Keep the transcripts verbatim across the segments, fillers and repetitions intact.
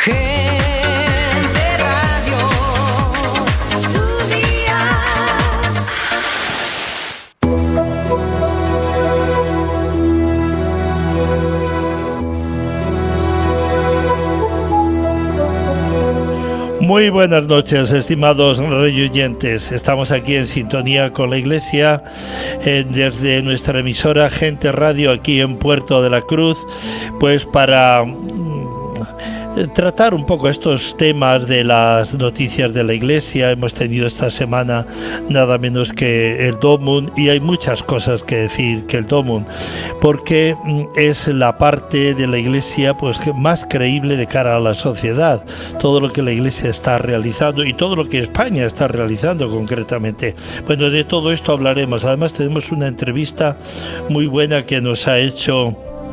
Gente Radio, tu día. Muy buenas noches, estimados radioyentes. Estamos aquí en sintonía con la Iglesia eh, desde nuestra emisora Gente Radio aquí en Puerto de la Cruz, pues para tratar un poco estos temas de las noticias de la Iglesia. Hemos tenido esta semana nada menos que el Domum, y hay muchas cosas que decir que el Domum, porque es la parte de la Iglesia pues más creíble de cara a la sociedad. Todo lo que la Iglesia está realizando y todo lo que España está realizando concretamente. Bueno, de todo esto hablaremos. Además tenemos una entrevista muy buena que nos ha hecho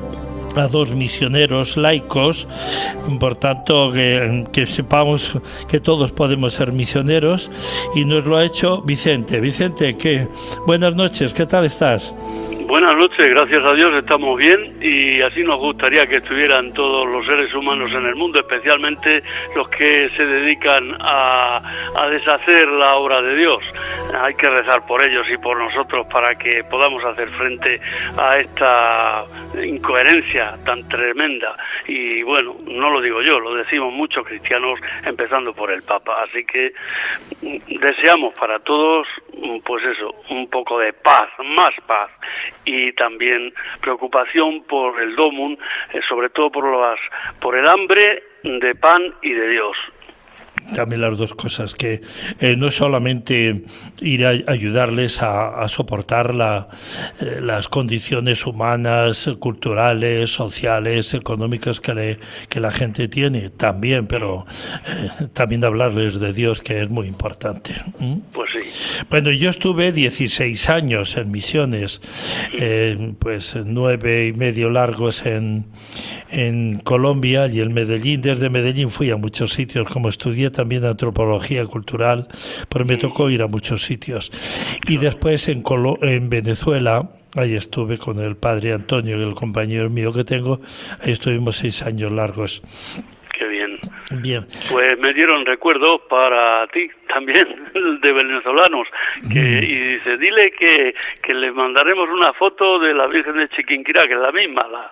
a dos misioneros laicos, por tanto que, que sepamos que todos podemos ser misioneros, y nos lo ha hecho Vicente. Vicente, ¿qué? Buenas noches, ¿qué tal estás? Buenas noches, gracias a Dios estamos bien, y así nos gustaría que estuvieran todos los seres humanos en el mundo, especialmente los que se dedican a, a deshacer la obra de Dios. Hay que rezar por ellos y por nosotros para que podamos hacer frente a esta incoherencia tan tremenda. Y bueno, no lo digo yo, lo decimos muchos cristianos, empezando por el Papa. Así que deseamos para todos, pues eso, un poco de paz, más paz, y también preocupación por el Domum, eh, sobre todo por las, por el hambre de pan y de Dios. También las dos cosas, que eh, no solamente ir a ayudarles a, a soportar la, eh, las condiciones humanas, culturales, sociales, económicas que, le, que la gente tiene, también, pero eh, también hablarles de Dios, que es muy importante. ¿Mm? Pues sí. Bueno, yo estuve dieciséis años en misiones, eh, pues nueve y medio largos en, en Colombia y en Medellín. Desde Medellín fui a muchos sitios como estudié también antropología cultural, pero me tocó ir a muchos sitios. Y después en, Colo- en Venezuela, ahí estuve con el padre Antonio, el compañero mío que tengo, ahí estuvimos seis años largos. Qué bien. Bien. Pues me dieron recuerdos para ti también, de venezolanos, que, mm. y dice, dile que, que le mandaremos una foto de la Virgen de Chiquinquirá, que es la misma, la,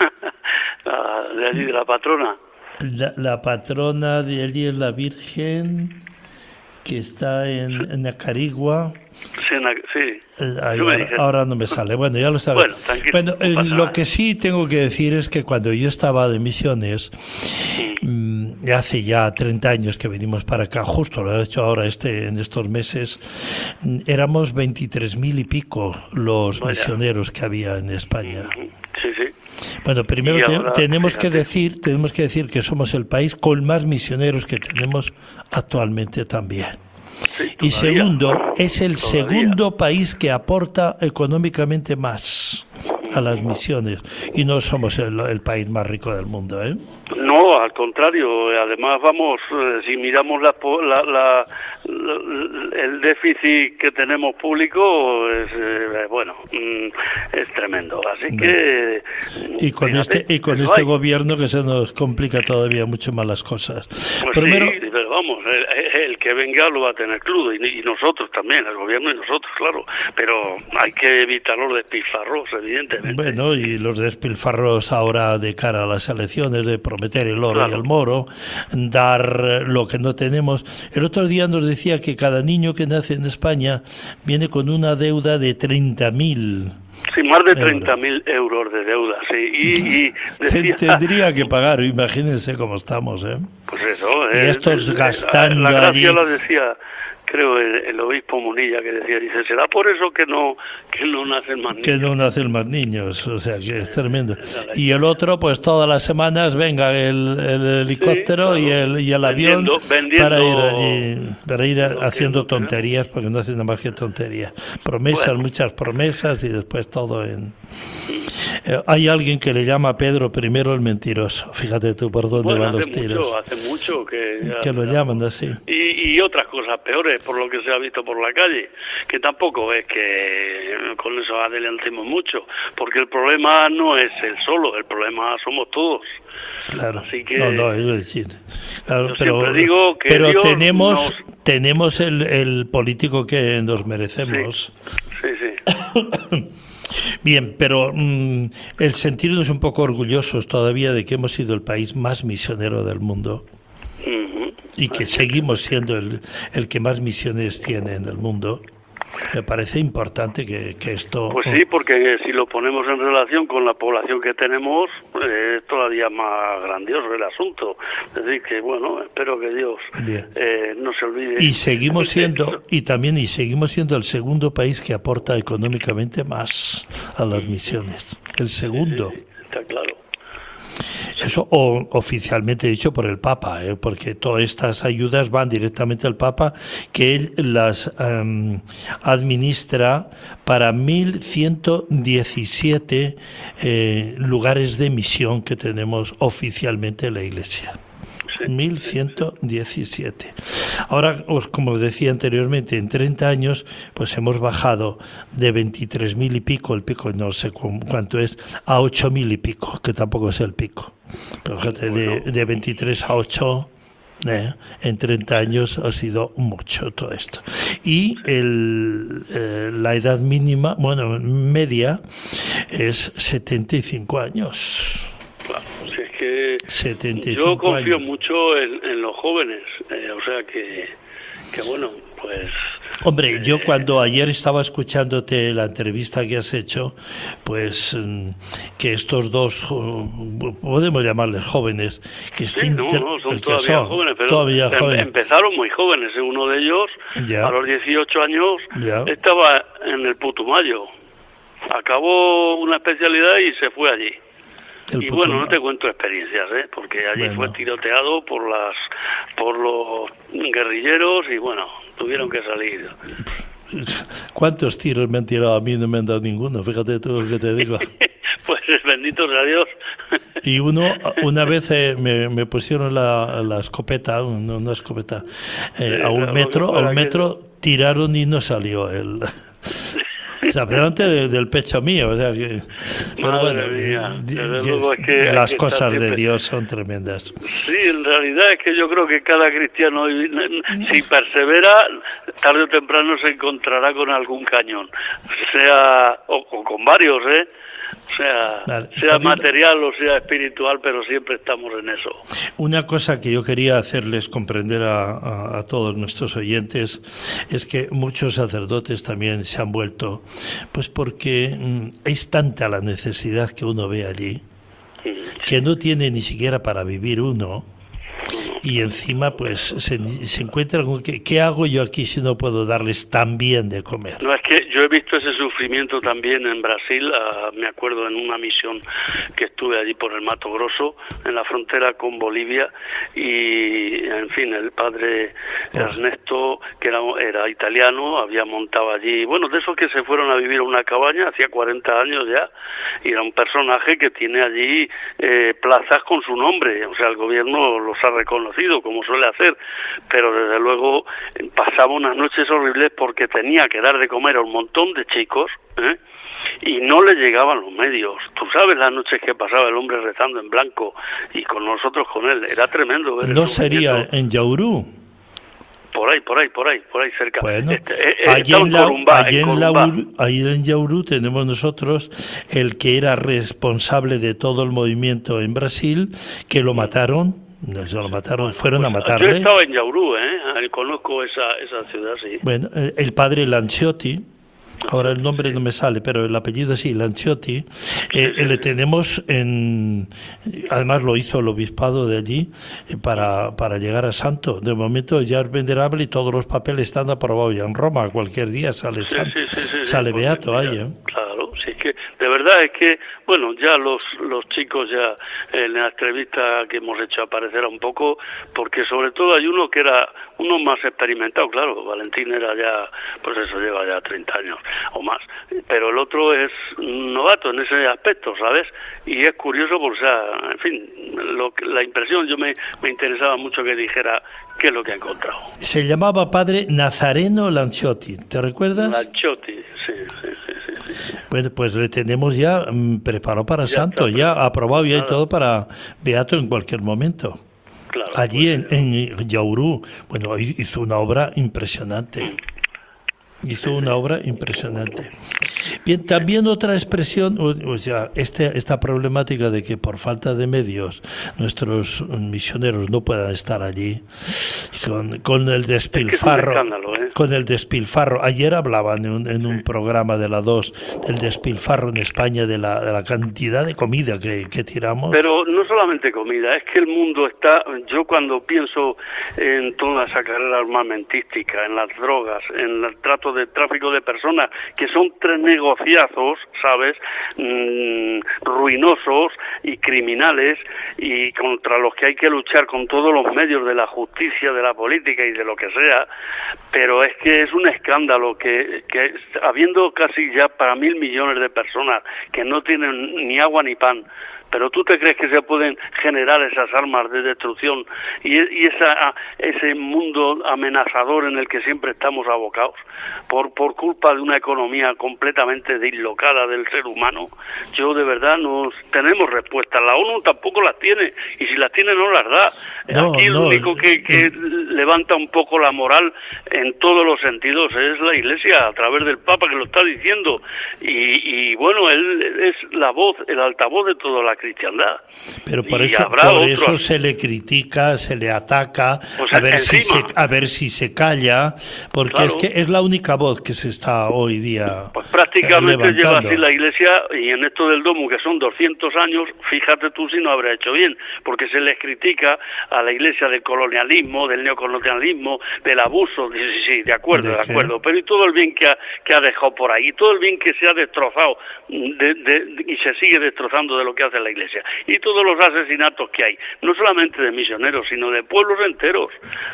la de allí, de la patrona. La, la patrona de allí es la Virgen que está en, en Acarigua. Sí, sí. Ay, ahora, ahora no me sale. Bueno, ya lo sabes. Bueno, bueno no eh, lo que sí tengo que decir es que cuando yo estaba de misiones, sí. mmm, hace ya treinta años que venimos para acá, justo lo he hecho ahora este en estos meses, éramos veintitrés mil y pico los Vaya. misioneros que había en España. Sí, sí. Bueno, primero ahora, te, tenemos fíjate. que decir, tenemos que decir que somos el país con más misioneros que tenemos actualmente también. Sí, y segundo, es el todavía. segundo país que aporta económicamente más a las misiones, y no somos el, el país más rico del mundo, ¿eh? No, al contrario. Además, vamos, eh, si miramos la, la, la, la, el déficit que tenemos público, es eh, bueno, mm, es tremendo. Así que y con fíjate, este y con este hay. gobierno que se nos complica todavía mucho más las cosas. Pues Primero, sí, pero vamos, el, el que venga lo va a tener crudo, y, y nosotros también, el gobierno y nosotros, claro. Pero hay que evitar los despilfarros, evidentemente. Bueno, y los despilfarros ahora de cara a las elecciones, de prometer el oro claro. y el moro, dar lo que no tenemos. El otro día nos decía que cada niño que nace en España viene con una deuda de treinta mil. Sí, más de treinta mil euros de deuda, sí. Y, y decía, tendría que pagar, imagínense cómo estamos, ¿eh? Pues eso. Y eh, estos eh, gastando La, la gracia allí. la decía, creo, el, el obispo Munilla, que decía, dice, será por eso que no que no nacen más niños. Que no nacen más niños, o sea, que es tremendo. Y el otro, pues todas las semanas venga el, el helicóptero sí, claro. y el y el avión vendiendo, vendiendo, para ir allí, para ir a, haciendo tonterías, porque no hacen nada más que tonterías. Promesas, bueno. muchas promesas, y después todo en... Eh, hay alguien que le llama a Pedro primero el mentiroso. Fíjate tú por dónde Bueno, van los hace tiros. mucho, hace mucho que... ya- Que lo llaman así. Y, y otras cosas peores, por lo que se ha visto por la calle, que tampoco es que con eso adelantemos mucho, porque el problema no es el solo, el problema somos todos. Claro. Así que- no, no, es decir, claro, Yo pero, siempre digo que pero Dios tenemos nos- tenemos el, el político que nos merecemos. Sí, sí. Bien, pero mm, el sentirnos un poco orgullosos todavía de que hemos sido el país más misionero del mundo Ujú. y que seguimos siendo el, el que más misiones tiene en el mundo, me parece importante que, que esto... Pues sí, porque si lo ponemos en relación con la población que tenemos, eh, es todavía más grandioso el asunto. Es decir, que bueno, espero que Dios Bien. eh, no se olvide. Y seguimos siendo, Eso. y también y seguimos siendo el segundo país que aporta económicamente más a las misiones. El segundo. Sí, está claro. Eso o, oficialmente dicho por el Papa, ¿eh? Porque todas estas ayudas van directamente al Papa, que él las um, administra para mil ciento diecisiete eh, lugares de misión que tenemos oficialmente en la Iglesia. Sí. mil ciento diecisiete. Ahora, pues, como decía anteriormente, en treinta años, pues hemos bajado de veintitrés mil y pico, el pico no sé cu- cuánto es, a ocho mil y pico, que tampoco es el pico. Pero fíjate, de, de veintitrés a ocho, eh, en treinta años ha sido mucho todo esto. Y el, eh, la edad mínima, bueno, media, es setenta y cinco años. Claro, si es que setenta y cinco yo confío años. mucho en, en los jóvenes, eh, o sea que, que bueno, pues... Hombre, yo eh, cuando ayer estaba escuchándote la entrevista que has hecho, pues mm, que estos dos, jo- podemos llamarles jóvenes, que Sí, estén no, ter- no, son que todavía son jóvenes, pero todavía em- jóvenes. empezaron muy jóvenes. ¿eh? Uno de ellos, Ya. a los dieciocho años, Ya. estaba en el Putumayo. Acabó una especialidad y se fue allí. El y bueno, no Putumayo. te cuento experiencias, ¿eh? Porque allí Bueno. fue tiroteado por las por los guerrilleros y bueno, tuvieron que salir. ¿Cuántos tiros me han tirado a mí? No me han dado ninguno, fíjate tú lo que te digo. Pues bendito sea Dios. Y uno, una vez eh, me, me pusieron la, la escopeta, una, una escopeta, eh, Sí, a un lo que metro, a fuera un metro tiraron y no salió el... O sea, delante de- del pecho mío, o sea que... Pero Madre bueno, mía, di- desde que luego es que hay las que estar cosas de siempre- Dios son tremendas. Sí, en realidad es que yo creo que cada cristiano, si persevera, tarde o temprano se encontrará con algún cañón, sea o, o con varios, ¿eh? O sea, Vale, sea Camilo. material o sea espiritual, pero siempre estamos en eso. Una cosa que yo quería hacerles comprender a, a- a todos nuestros oyentes es que muchos sacerdotes también se han vuelto, pues porque mm, es tanta la necesidad que uno ve allí, que no tiene ni siquiera para vivir uno, y encima pues se, se encuentra con que, ¿qué hago yo aquí si no puedo darles tan bien de comer? No, es que yo he visto ese sufrimiento también en Brasil, ah, me acuerdo en una misión que estuve allí por el Mato Grosso, en la frontera con Bolivia, y en fin, el padre Ernesto, que era, era italiano, había montado allí, bueno, de esos que se fueron a vivir a una cabaña, hacía cuarenta años ya, y era un personaje que tiene allí eh, plazas con su nombre, o sea, el gobierno los ha reconocido, como suele hacer, pero desde luego eh, pasaba unas noches horribles porque tenía que dar de comer a un montón de chicos, ¿eh? Y no le llegaban los medios. Tú sabes las noches que pasaba el hombre rezando en blanco y con nosotros con él, era tremendo ver el ¿No sería sufrimiento. en Yaurú? Por ahí, por ahí, por ahí, por ahí cerca. Bueno, Este, eh, eh, allí, estaba en, la, Corumbá, allí, en en Corumbá. Lauru- allí en Yaurú tenemos nosotros el que era responsable de todo el movimiento en Brasil, que lo mataron, no se lo mataron, fueron a Pues, matarle. yo estaba en Yaurú, ¿eh? Ahí conozco esa, esa ciudad, sí. Bueno, eh, el padre Lanciotti, ahora el nombre no me sale, pero el apellido sí, Lanciotti, eh, eh, le tenemos en, además lo hizo el obispado de allí eh, para, para llegar a santo. De momento ya es venerable y todos los papeles están aprobados ya en Roma, cualquier día sale Sí, santo, sí, sí, sí, sí, sale pues, beato mira, ahí, ¿eh? Claro, sí, es que de verdad es que, bueno, ya los los chicos ya en la entrevista que hemos hecho aparecerá un poco, porque sobre todo hay uno que era uno más experimentado, claro, Valentín era ya, pues eso, lleva ya treinta años o más, pero el otro es novato en ese aspecto, ¿sabes? Y es curioso, porque, o sea, en fin, lo que, la impresión, yo me, me interesaba mucho que dijera qué es lo que ha encontrado. Se llamaba padre Nazareno Lanciotti, ¿te recuerdas? Lanciotti, sí, sí, sí, sí, sí. Bueno, pues le tenemos ya mm, preparado para Ya santo, está, ya aprobado ya y nada. todo para beato en cualquier momento. Claro, Allí pues, en, en Yaurú, bueno, hizo una obra impresionante. Hizo una obra impresionante. Bien, también otra expresión, o, o sea, este, esta problemática de que por falta de medios nuestros misioneros no puedan estar allí, con, con el despilfarro, es que es un escándalo, ¿eh? con el despilfarro. Ayer hablaban en un, en un programa de la dos del despilfarro en España, de la, de la cantidad de comida que, que tiramos. Pero no solamente comida, es que el mundo está, yo cuando pienso en toda esa carrera armamentística, en las drogas, en el trato de tráfico de personas, que son tres negociazos, ¿sabes?, mm, ruinosos y criminales, y contra los que hay que luchar con todos los medios de la justicia, de la política y de lo que sea, pero es que es un escándalo que, que habiendo casi ya para mil millones de personas que no tienen ni agua ni pan, pero ¿tú te crees que se pueden generar esas armas de destrucción y, y esa, ese mundo amenazador en el que siempre estamos abocados por, por culpa de una economía completamente dislocada del ser humano? Yo de verdad no tenemos respuestas. La ONU tampoco las tiene, y si las tiene no las da. No, Aquí el no, único que, que levanta un poco la moral en todos los sentidos es la Iglesia, a través del Papa, que lo está diciendo, y, y bueno, él es la voz, el altavoz de toda la cristiandad. Pero por Y eso, habrá por otros. eso se le critica, se le ataca, Pues a ver si se, encima. a ver si se calla, porque Claro. es que es la única voz que se está hoy día Pues prácticamente eh, lleva levantando. así la Iglesia, y en esto del domo, que son doscientos años, fíjate tú si no habrá hecho bien, porque se les critica a la Iglesia del colonialismo, del neocolonialismo, del abuso. Sí, sí, sí, de acuerdo, ¿De de qué? acuerdo, pero y todo el bien que ha, que ha dejado por ahí, y todo el bien que se ha destrozado de, de, y se sigue destrozando de lo que hace la Iglesia, y todos los asesinatos que hay, no solamente de misioneros, sino de pueblos enteros,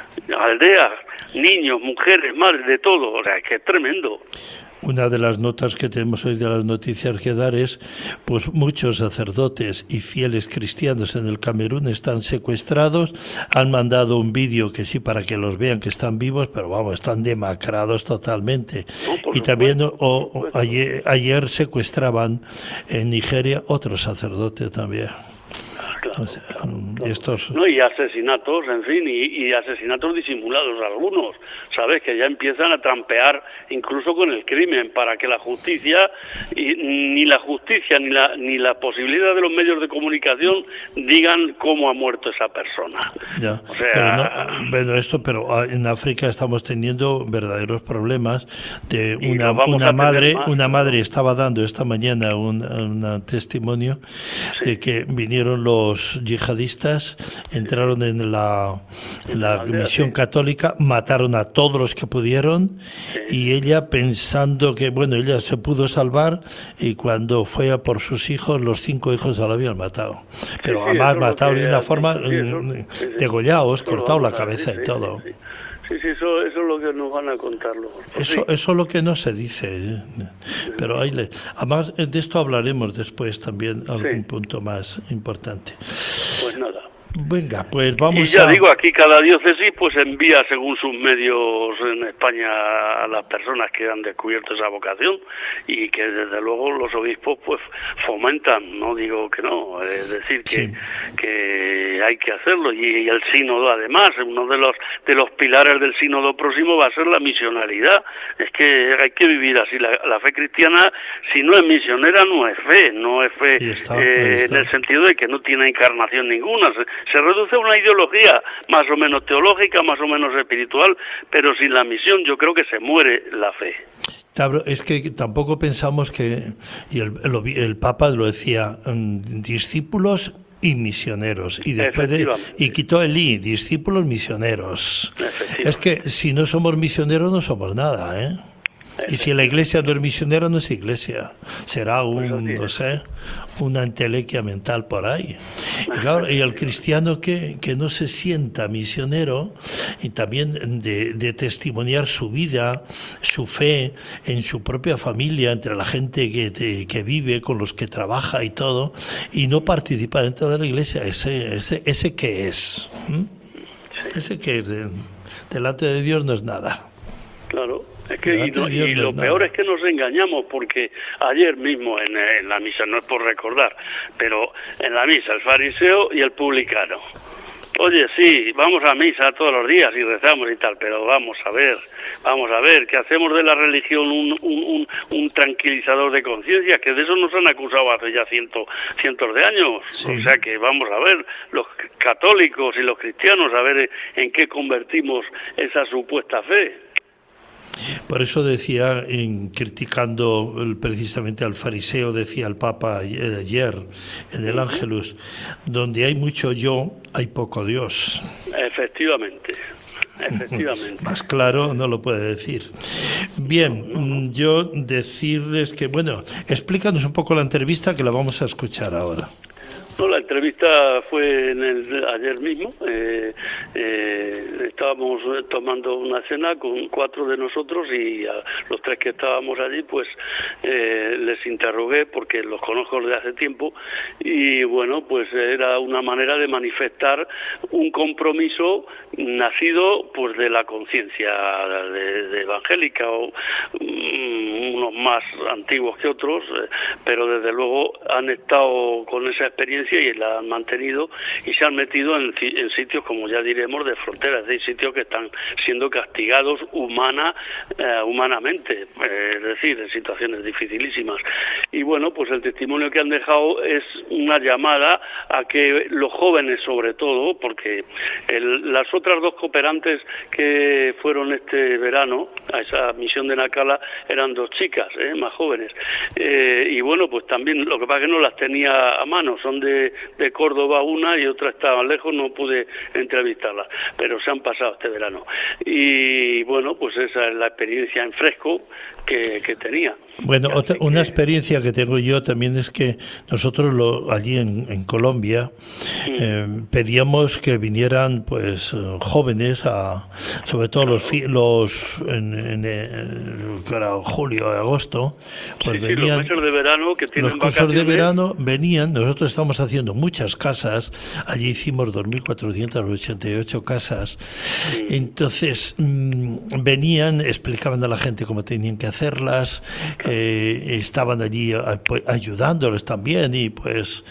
aldeas, niños, mujeres, madres, de todo, o sea, es que es tremendo. Una de las notas que tenemos hoy de las noticias que dar es, pues muchos sacerdotes y fieles cristianos en el Camerún están secuestrados, han mandado un vídeo que sí para que los vean que están vivos, pero vamos, están demacrados totalmente. No, por Y también supuesto, o, por o, supuesto. ayer, ayer secuestraban en Nigeria otro sacerdote también. Claro, O sea, claro, mm, claro. estos... No, y asesinatos, en fin, y, y asesinatos disimulados algunos, ¿sabes? Que ya empiezan a trampear incluso con el crimen, para que la justicia, y ni la justicia ni la ni la posibilidad de los medios de comunicación digan cómo ha muerto esa persona. Ya, O sea, pero no, bueno, esto, pero ah, en África estamos teniendo verdaderos problemas de Y una, los vamos una a tener madre, más, una ¿no? madre estaba dando esta mañana un, un testimonio de que vinieron los yihadistas, entraron en la, en la aldea, misión sí. católica, mataron a todos los que pudieron, y ella pensando que, bueno, ella se pudo salvar, y cuando fue a por sus hijos, los cinco hijos se la habían matado. Pero sí, además eso es lo mataron que de una ha forma dicho, sí, eso- mm, sí, sí. degollados, Eso lo cortado la vamos a cabeza decir, y sí, todo. Sí, sí. Sí, sí, eso, eso es lo que nos van a contar los... pues Eso, sí. eso es lo que no se dice, ¿eh? Pero ahí le, además de esto hablaremos después también, algún Sí. punto más importante. Pues nada. Venga, pues Y vamos ya a... digo, aquí cada diócesis pues envía según sus medios en España a las personas que han descubierto esa vocación, y que desde luego los obispos pues fomentan, no digo que no, es decir, que, Sí. que hay que hacerlo, y, y el sínodo además, uno de los de los pilares del sínodo próximo va a ser la misionalidad. Es que hay que vivir así, la, la fe cristiana, si no es misionera no es fe, no es fe Ahí está, ahí eh, está. en el sentido de que no tiene encarnación ninguna, se, se reduce a una ideología más o menos teológica, más o menos espiritual, pero sin la misión yo creo que se muere la fe. Claro, es que tampoco pensamos que, y el, el, el Papa lo decía, mm, discípulos y misioneros, y después de, Efectivamente. y quitó el i, discípulos misioneros. Efectivamente. Es que si no somos misioneros no somos nada, ¿eh? Y si la iglesia no es misionera, no es iglesia. Será Pues un, así no es. sé, una entelequia mental por ahí. Y, claro, y el cristiano que, que no se sienta misionero y también de, de testimoniar su vida, su fe en su propia familia, entre la gente que, te- que vive, con los que trabaja y todo, y no participa dentro de la iglesia, ese, ese, ese que es. ¿Mm? Ese que es de- delante de Dios no es nada. Claro, es que y, Delante no- de Dios y no lo es peor nada. es que nos engañamos porque ayer mismo en, en la misa, no es por recordar, pero en la misa el fariseo y el publicano. Oye, sí, vamos a misa todos los días y rezamos y tal, pero vamos a ver, vamos a ver, que hacemos de la religión un, un, un, un tranquilizador de conciencia, que de eso nos han acusado hace ya ciento, cientos de años. Sí. O sea que vamos a ver, los católicos y los cristianos, a ver en qué convertimos esa supuesta fe. Por eso decía, en, criticando el- precisamente al fariseo, decía el Papa ayer ayer en el Ángelus, donde hay mucho yo, hay poco Dios. Efectivamente, efectivamente. Más claro no lo puede decir. Bien, mm, yo decirles que, bueno, explícanos un poco la entrevista que la vamos a escuchar ahora. No, la entrevista fue en el, ayer mismo. Eh, eh, estábamos tomando una cena con cuatro de nosotros y a los tres que estábamos allí, pues eh, les interrogué porque los conozco desde hace tiempo y bueno, pues era una manera de manifestar un compromiso nacido pues de la conciencia de, de evangélica o mm, unos más antiguos que otros, eh, pero desde luego han estado con esa experiencia y la han mantenido y se han metido en, en sitios, como ya diremos, de fronteras, de sitios que están siendo castigados humana, eh, humanamente, eh, es decir, en situaciones dificilísimas. Y bueno, pues el testimonio que han dejado es una llamada a que los jóvenes, sobre todo, porque el, las otras dos cooperantes que fueron este verano a esa misión de Nacala eran dos chicas, eh, más jóvenes. Eh, y bueno, pues también lo que pasa es que no las tenía a mano, son de, de Córdoba una y otra estaba lejos, no pude entrevistarlas, pero se han pasado este verano. Y bueno, pues esa es la experiencia en fresco que, que tenía. Bueno, Así otra, que- una experiencia que tengo yo también es que nosotros lo, allí en, en Colombia eh, pedíamos que vinieran pues eh, jóvenes, a, sobre todo los, fi- los en, en, eh, que era julio, agosto, pues Sí, sí, los venían meses de verano que tienen los cursos de vacaciones. verano, venían, nosotros estamos haciendo muchas casas, allí hicimos dos mil cuatrocientas ochenta y ocho casas, entonces mm, venían, explicaban a la gente cómo tenían que hacerlas, eh, estaban allí a- pues, ayudándoles también y pues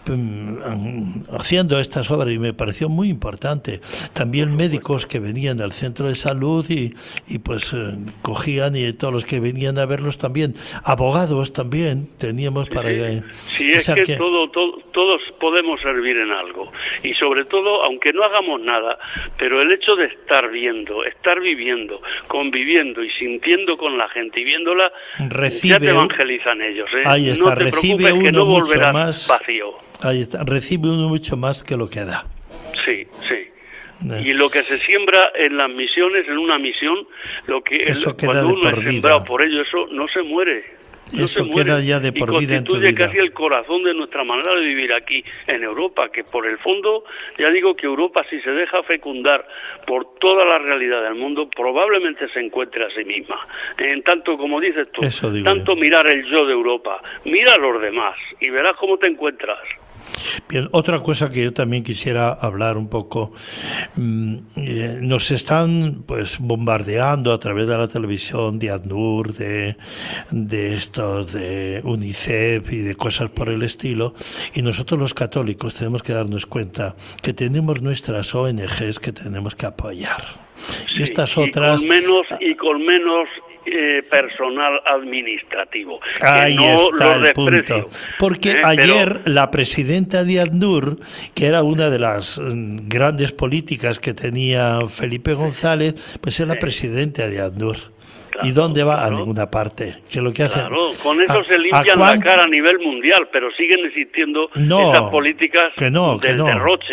mm, haciendo estas obras y me pareció muy importante. También médicos que venían al centro de salud y, y pues eh, cogían y todos los que venían a verlos también, abogados también teníamos para que... Sí, o es sea que, que- todo, todo- todos podemos servir en algo. Y sobre todo, aunque no hagamos nada, pero el hecho de estar viendo, estar viviendo, conviviendo y sintiendo con la gente y viéndola, Recibe- ya te evangelizan ellos. ¿eh? Ahí está, no te recibe preocupes que uno no mucho volverás más. vacío. Ahí está, recibe uno mucho más que lo que da. Sí, sí. Eh. Y lo que se siembra en las misiones, en una misión, lo que Eso el- queda cuando de uno por es vida. sembrado por ello, eso no se muere. No Eso se muere. queda ya de Y por vida en tu constituye vida. casi el corazón de nuestra manera de vivir aquí en Europa, que por el fondo, ya digo que Europa, si se deja fecundar por toda la realidad del mundo, probablemente se encuentre a sí misma. En tanto, como dices tú, Eso digo tanto yo. mirar el yo de Europa, mira a los demás y verás cómo te encuentras. Bien, otra cosa que yo también quisiera hablar un poco, mm, eh, nos están pues bombardeando a través de la televisión de ACNUR, de, de estos, de UNICEF y de cosas por el estilo, y nosotros los católicos tenemos que darnos cuenta que tenemos nuestras O N Ges que tenemos que apoyar. Y Sí, estas y otras... con menos y con menos eh, personal administrativo. Que Ahí no está lo el desprecio, punto. Porque ¿eh? ayer Pero- la presidenta de ACNUR, que era una de las mm, grandes políticas que tenía Felipe González, pues es la presidenta de ACNUR. ¿Y Claro, dónde va? A claro. ninguna parte. Que lo que hacen, Claro, con eso ¿a- se a limpian la cuánto? cara a nivel mundial, pero siguen existiendo No, esas políticas que no, que del no. derroche.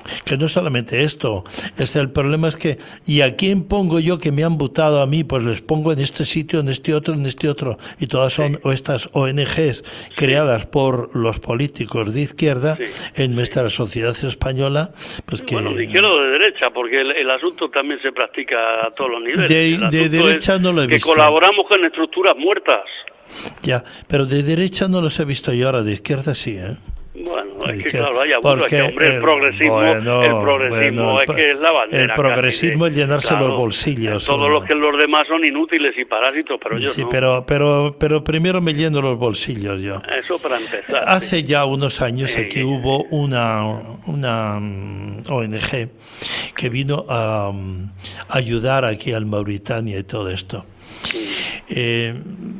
Que no solamente esto, es el problema es que, ¿y a quién pongo yo que me han votado a mí? Pues les pongo en este sitio, en este otro, en este otro. Y todas son sí. estas O N Ges sí. creadas por los políticos de izquierda sí. en nuestra sociedad española. Pues que, bueno, de izquierda o de derecha, porque el, el asunto también se practica a todos los niveles. De, de derecha no lo he que visto. Que colaboramos con estructuras muertas. Ya, pero de derecha no los he visto yo, ahora de izquierda sí, ¿eh? Bueno, es que claro, hay abuso, es que hombre, el, el progresismo, bueno, el progresismo bueno, es que es la bandera. El progresismo de, es llenarse claro, los bolsillos. Todos ¿no? los que los demás son inútiles y parásitos, pero yo sí, no. pero, pero, pero primero me lleno los bolsillos yo. Eso para empezar. Hace sí. ya unos años sí, aquí sí. hubo una, una O N Ge que vino a, a ayudar aquí al Mauritania y todo esto. Sí. Eh,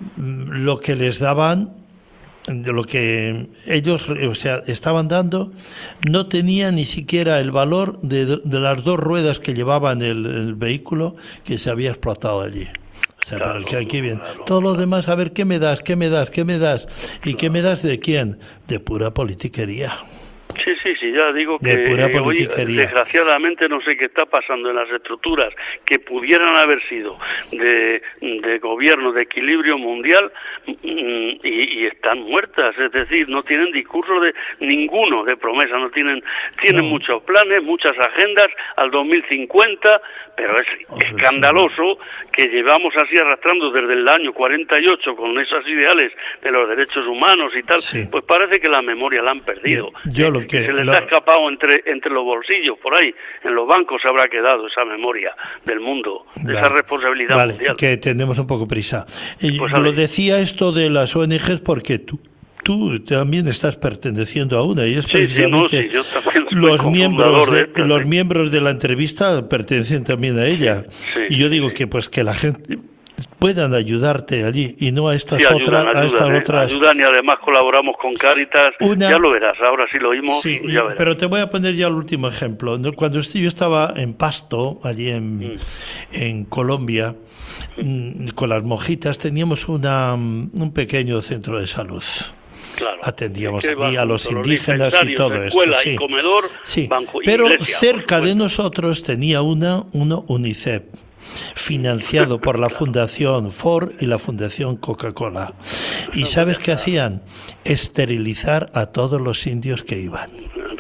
lo que les daban, de lo que ellos, o sea, estaban dando, no tenía ni siquiera el valor de, de las dos ruedas que llevaban el, el vehículo que se había explotado allí. O sea, claro, para que aquí bien. Claro, Todos los demás, a ver, ¿qué me das? ¿Qué me das? ¿Qué me das? ¿Y claro. qué me das de quién? De pura politiquería. Sí, sí, sí, ya digo que eh, hoy, desgraciadamente no sé qué está pasando en las estructuras que pudieran haber sido de, de gobierno, de equilibrio mundial y, y están muertas, es decir, no tienen discurso de ninguno de promesa, no tienen tienen no. muchos planes, muchas agendas al dos mil cincuenta, pero es oh, escandaloso sí. que llevamos así arrastrando desde el año cuarenta y ocho con esos ideales de los derechos humanos y tal, sí. pues parece que la memoria la han perdido. Yo, yo lo que Que se les lo... ha escapado entre entre los bolsillos, por ahí, en los bancos se habrá quedado esa memoria del mundo, de vale. esa responsabilidad vale, mundial. Que tenemos un poco prisa. Y pues lo decía esto de las O N Ges porque tú tú también estás perteneciendo a una y es sí, precisamente sí, no, sí, los miembros de, de los miembros de la entrevista pertenecen también a ella. Sí, sí, y yo digo sí. que pues que la gente puedan ayudarte allí y no a estas sí, ayudan, otras ayudan, a estas eh, otras ayudan y además colaboramos con Cáritas. Una... ya lo verás, ahora sí lo oímos, sí, ya verás. Pero te voy a poner ya el último ejemplo. Cuando yo estaba en Pasto, allí en, mm. en Colombia, mm. con las monjitas, teníamos una, un pequeño centro de salud. Claro. Atendíamos es que allí a los indígenas y todo esto. Escuela sí. y comedor, sí. banco, pero iglesia, cerca de nosotros tenía una, uno UNICEF, financiado por la Fundación Ford y la Fundación Coca-Cola. ¿Y sabes qué hacían? Esterilizar a todos los indios que iban.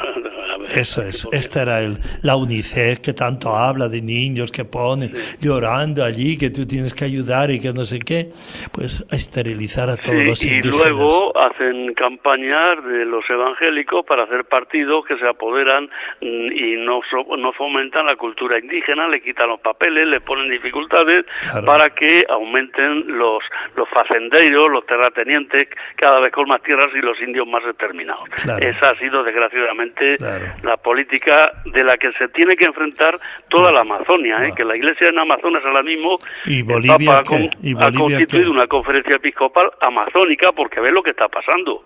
Eso es, esta era el, la UNICEF que tanto habla de niños que ponen sí. llorando allí, que tú tienes que ayudar y que no sé qué, pues a esterilizar a todos sí, los y indígenas. Y luego hacen campañas de los evangélicos para hacer partidos que se apoderan y no, no fomentan la cultura indígena, le quitan los papeles, le ponen dificultades claro. para que aumenten los, los facenderos, los terratenientes, cada vez con más tierras y los indios más exterminados. Claro. Esa ha sido desgraciadamente claro. la política de la que se tiene que enfrentar toda la Amazonia, ¿eh? No. Que la Iglesia en Amazonas ahora mismo ¿Y Bolivia, el Papa ha, con, ¿Y Bolivia, ha constituido qué? una conferencia episcopal amazónica porque ve lo que está pasando.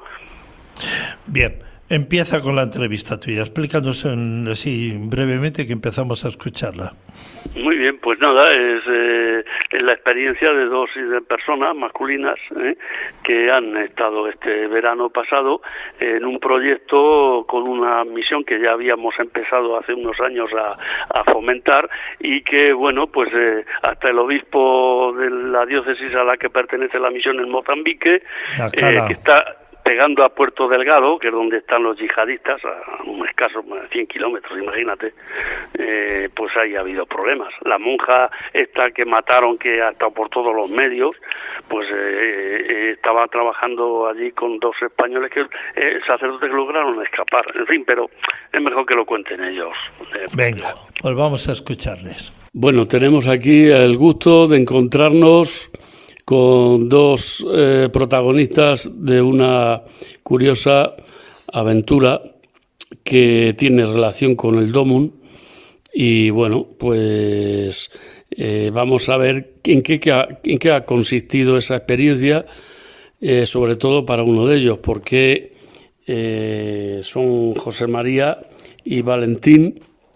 Bien, empieza con la entrevista tuya. Explícanos en, así brevemente que empezamos a escucharla. Muy bien, pues nada, es, eh, es la experiencia de dos personas masculinas eh, que han estado este verano pasado en un proyecto con una misión que ya habíamos empezado hace unos años a, a fomentar y que, bueno, pues eh, hasta el obispo de la diócesis a la que pertenece la misión en Mozambique, eh, que está pegando a Puerto Delgado, que es donde están los yihadistas, a un escaso cien kilómetros, imagínate, eh, pues ahí ha habido problemas. La monja esta que mataron, que ha estado por todos los medios, pues eh, eh, estaba trabajando allí con dos españoles que eh, sacerdotes lograron escapar. En fin, pero es mejor que lo cuenten ellos. Eh, Venga, pues vamos a escucharles. Bueno, tenemos aquí el gusto de encontrarnos con dos eh, protagonistas de una curiosa aventura que tiene relación con el Domun y bueno, pues eh, vamos a ver en qué, en qué ha consistido esa experiencia, eh, sobre todo para uno de ellos, porque eh, son José María y Valentín,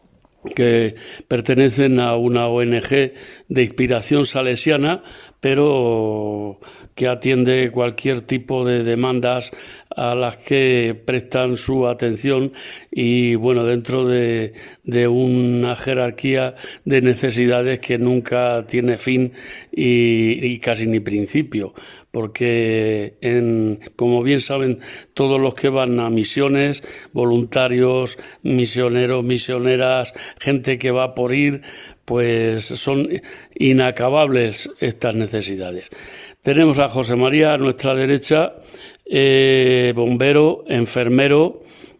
que pertenecen a una O N Ge de inspiración salesiana, pero que atiende cualquier tipo de demandas a las que prestan su atención y bueno, dentro de, de una jerarquía de necesidades que nunca tiene fin y, y casi ni principio, porque en, como bien saben todos los que van a misiones, voluntarios, misioneros, misioneras, gente que va por ir, pues son inacabables estas necesidades. Tenemos a José María a nuestra derecha, eh, bombero, enfermero,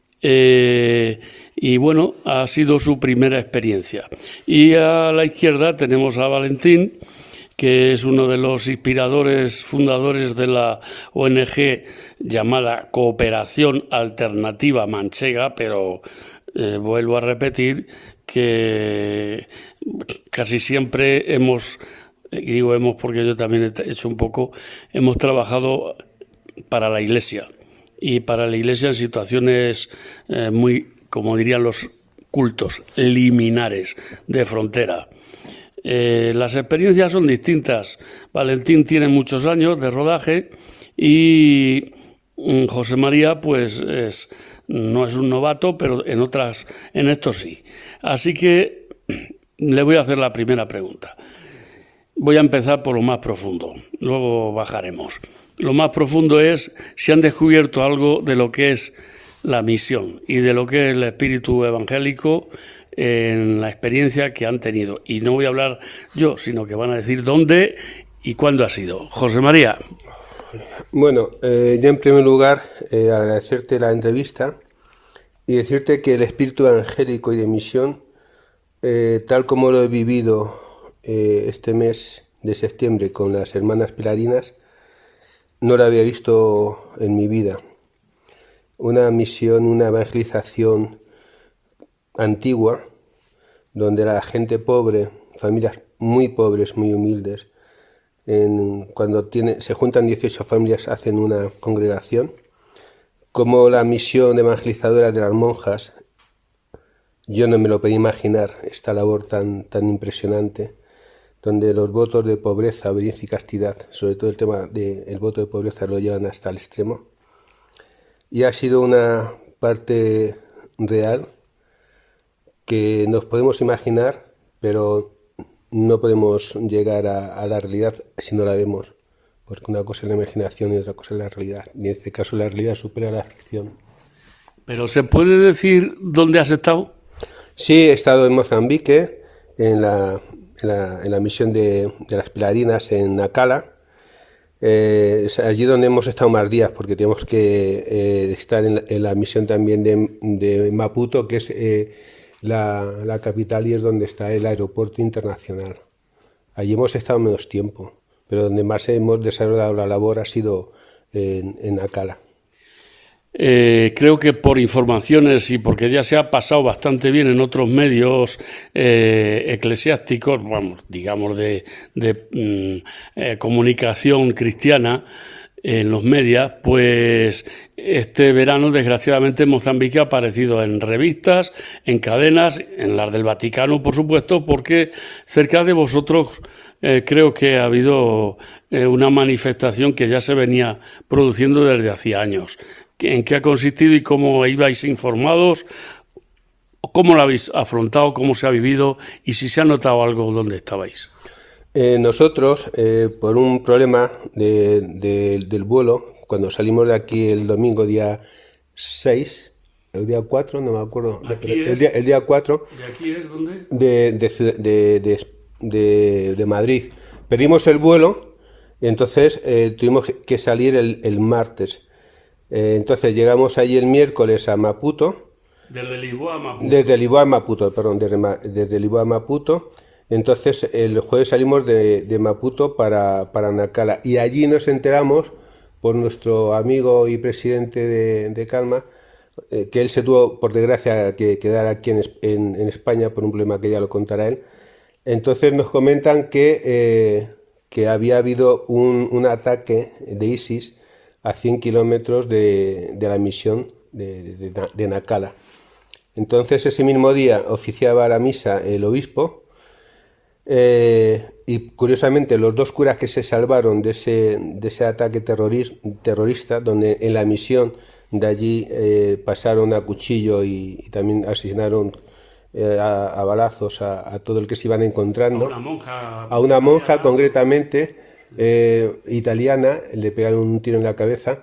eh, y bueno, ha sido su primera experiencia. Y a la izquierda tenemos a Valentín, que es uno de los inspiradores, fundadores de la O N G llamada Cooperación Alternativa Manchega, pero eh, vuelvo a repetir que casi siempre hemos, y digo hemos porque yo también he hecho un poco, hemos trabajado para la Iglesia y para la Iglesia en situaciones eh, muy, como dirían los cultos, liminares, de frontera. Eh, las experiencias son distintas. Valentín tiene muchos años de rodaje y José María pues es, no es un novato, pero en otras, en esto sí. Así que le voy a hacer la primera pregunta. Voy a empezar por lo más profundo, luego bajaremos. Lo más profundo es si han descubierto algo de lo que es la misión y de lo que es el espíritu evangélico en la experiencia que han tenido. Y no voy a hablar yo, sino que van a decir dónde y cuándo ha sido. José María. Bueno, eh, yo en primer lugar eh, agradecerte la entrevista y decirte que el espíritu evangélico y de misión, eh, tal como lo he vivido eh, este mes de septiembre con las hermanas pilarinas, no lo había visto en mi vida. Una misión, una evangelización antigua, donde la gente pobre, familias muy pobres, muy humildes, en, cuando tiene, se juntan dieciocho familias, hacen una congregación, como la misión evangelizadora de las monjas. Yo no me lo podía imaginar, esta labor tan, tan impresionante, donde los votos de pobreza, obediencia y castidad, sobre todo el tema del voto de pobreza, lo llevan hasta el extremo. Y ha sido una parte real que nos podemos imaginar, pero no podemos llegar a, a la realidad si no la vemos, porque una cosa es la imaginación y otra cosa es la realidad, y en este caso la realidad supera la ficción. ¿Pero se puede decir dónde has estado? Sí, he estado en Mozambique, en la, en la, en la misión de, de las pilarinas en Nacala. Eh, es allí donde hemos estado más días, porque tenemos que eh, estar en la, en la misión también de, de Maputo, que es eh, la, la capital y es donde está el aeropuerto internacional. Allí hemos estado menos tiempo, pero donde más hemos desarrollado la labor ha sido en, en Nacala. Eh, creo que por informaciones y porque ya se ha pasado bastante bien en otros medios eh, eclesiásticos, vamos, digamos de, de mm, eh, comunicación cristiana en los medios, pues este verano desgraciadamente Mozambique ha aparecido en revistas, en cadenas, en las del Vaticano por supuesto, porque cerca de vosotros eh, creo que ha habido eh, una manifestación que ya se venía produciendo desde hacía años. ¿En qué ha consistido y cómo ibais informados? ¿Cómo lo habéis afrontado? ¿Cómo se ha vivido? Y si se ha notado algo donde estabais. Eh, nosotros, eh, por un problema de, de, del vuelo, cuando salimos de aquí el domingo día seis, el día cuatro, no me acuerdo, el, el, día, el día cuatro, ¿De aquí es dónde? De, de, de, de, de, de Madrid. Perdimos el vuelo y entonces eh, tuvimos que salir el, el martes. Eh, entonces llegamos allí el miércoles a Maputo. Desde Lisboa a Maputo. Desde Lisboa a Maputo, perdón, desde, desde Lisboa a Maputo. Entonces el jueves salimos de, de Maputo para, para Nacala y allí nos enteramos por nuestro amigo y presidente de, de Calma, eh, que él se tuvo, por desgracia, que quedar aquí en, en, en España por un problema que ya lo contará él. Entonces nos comentan que, eh, que había habido un, un ataque de ISIS a cien kilómetros de, de la misión de, de, de Nacala. Entonces ese mismo día oficiaba la misa el obispo Eh, y curiosamente los dos curas que se salvaron de ese, de ese ataque terroris- terrorista, donde en la misión de allí eh, pasaron a cuchillo y, y también asesinaron eh, a, a balazos a, a todo el que se iban encontrando. A una monja. A una monja concretamente eh, italiana, le pegaron un tiro en la cabeza,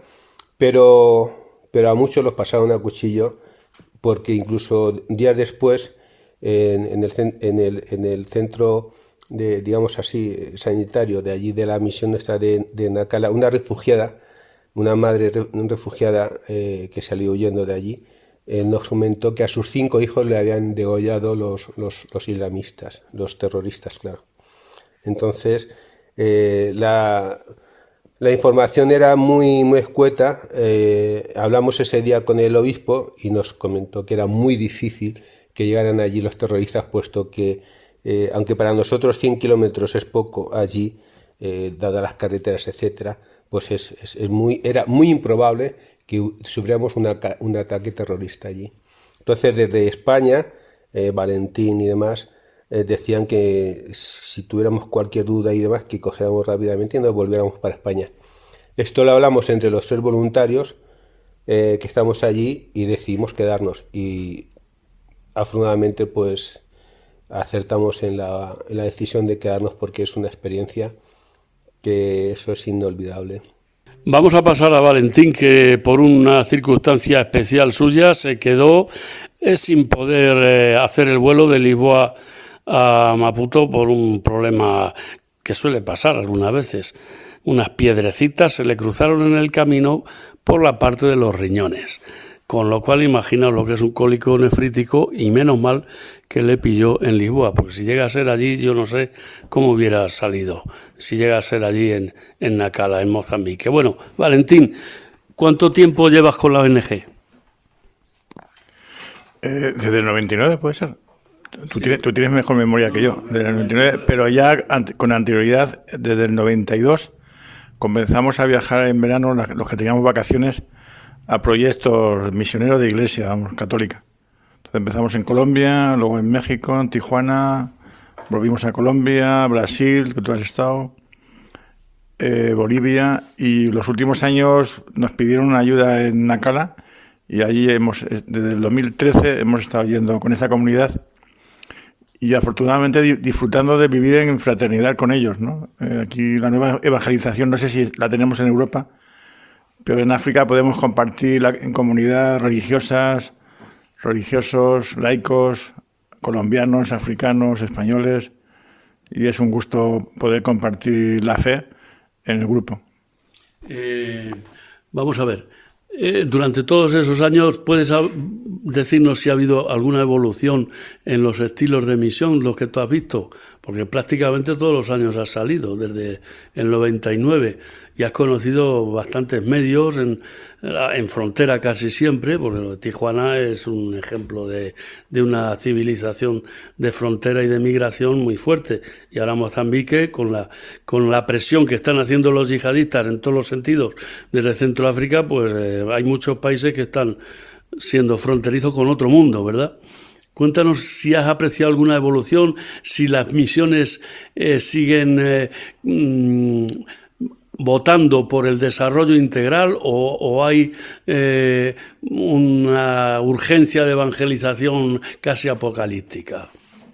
pero, pero a muchos los pasaron a cuchillo, porque incluso días después en, en, el, cen- en, el, en el centro de, digamos así, sanitario de allí de la misión esta de, de Nacala, una refugiada, una madre re- refugiada eh, que salió huyendo de allí, eh, nos comentó que a sus cinco hijos le habían degollado los, los, los islamistas, los terroristas, claro. Entonces, eh, la, la información era muy, muy escueta. Eh, hablamos ese día con el obispo y nos comentó que era muy difícil que llegaran allí los terroristas, puesto que, eh, aunque para nosotros cien kilómetros es poco allí, eh, dadas las carreteras, etcétera, pues es, es, es muy, era muy improbable que sufriéramos una, un ataque terrorista allí. Entonces, desde España, eh, Valentín y demás, eh, decían que si tuviéramos cualquier duda y demás, que cogiéramos rápidamente y nos volviéramos para España. Esto lo hablamos entre los tres voluntarios eh, que estamos allí y decidimos quedarnos. Y afortunadamente, pues acertamos en la, en la decisión de quedarnos, porque es una experiencia que eso es inolvidable. Vamos a pasar a Valentín, que por una circunstancia especial suya se quedó eh, sin poder eh, hacer el vuelo de Lisboa a Maputo por un problema que suele pasar algunas veces. Unas piedrecitas se le cruzaron en el camino por la parte de los riñones, con lo cual imaginaos lo que es un cólico nefrítico, y menos mal que le pilló en Lisboa, porque si llega a ser allí yo no sé cómo hubiera salido, si llega a ser allí en, en Nacala, en Mozambique. Bueno, Valentín, ¿cuánto tiempo llevas con la O N G? Eh, desde el noventa y nueve, puede ser. Tú tienes, tú tienes mejor memoria que yo, desde el noventa y nueve, pero ya ante, con anterioridad, desde el noventa y dos, comenzamos a viajar en verano, los que teníamos vacaciones, a proyectos misioneros de iglesia, vamos, católica. Entonces empezamos en Colombia, luego en México, en Tijuana, volvimos a Colombia, Brasil, que tú has estado, eh, Bolivia, y los últimos años nos pidieron una ayuda en Nacala, y allí hemos, desde el dos mil trece, hemos estado yendo con esa comunidad, y afortunadamente disfrutando de vivir en fraternidad con ellos, ¿no? Eh, aquí la nueva evangelización, no sé si la tenemos en Europa, pero en África podemos compartir la, en comunidades religiosas, religiosos, laicos, colombianos, africanos, españoles, y es un gusto poder compartir la fe en el grupo. Eh, vamos a ver. Eh, durante todos esos años, ¿puedes decirnos si ha habido alguna evolución en los estilos de misión, los que tú has visto? Porque prácticamente todos los años has salido, desde el noventa y nueve, y has conocido bastantes medios, en, en frontera casi siempre, porque Tijuana es un ejemplo de, de una civilización de frontera y de migración muy fuerte. Y ahora Mozambique, con la, con la presión que están haciendo los yihadistas en todos los sentidos desde Centroáfrica, pues eh, hay muchos países que están siendo fronterizos con otro mundo, ¿verdad? Cuéntanos si has apreciado alguna evolución, si las misiones eh, siguen eh, mmm, votando por el desarrollo integral o, o hay eh, una urgencia de evangelización casi apocalíptica.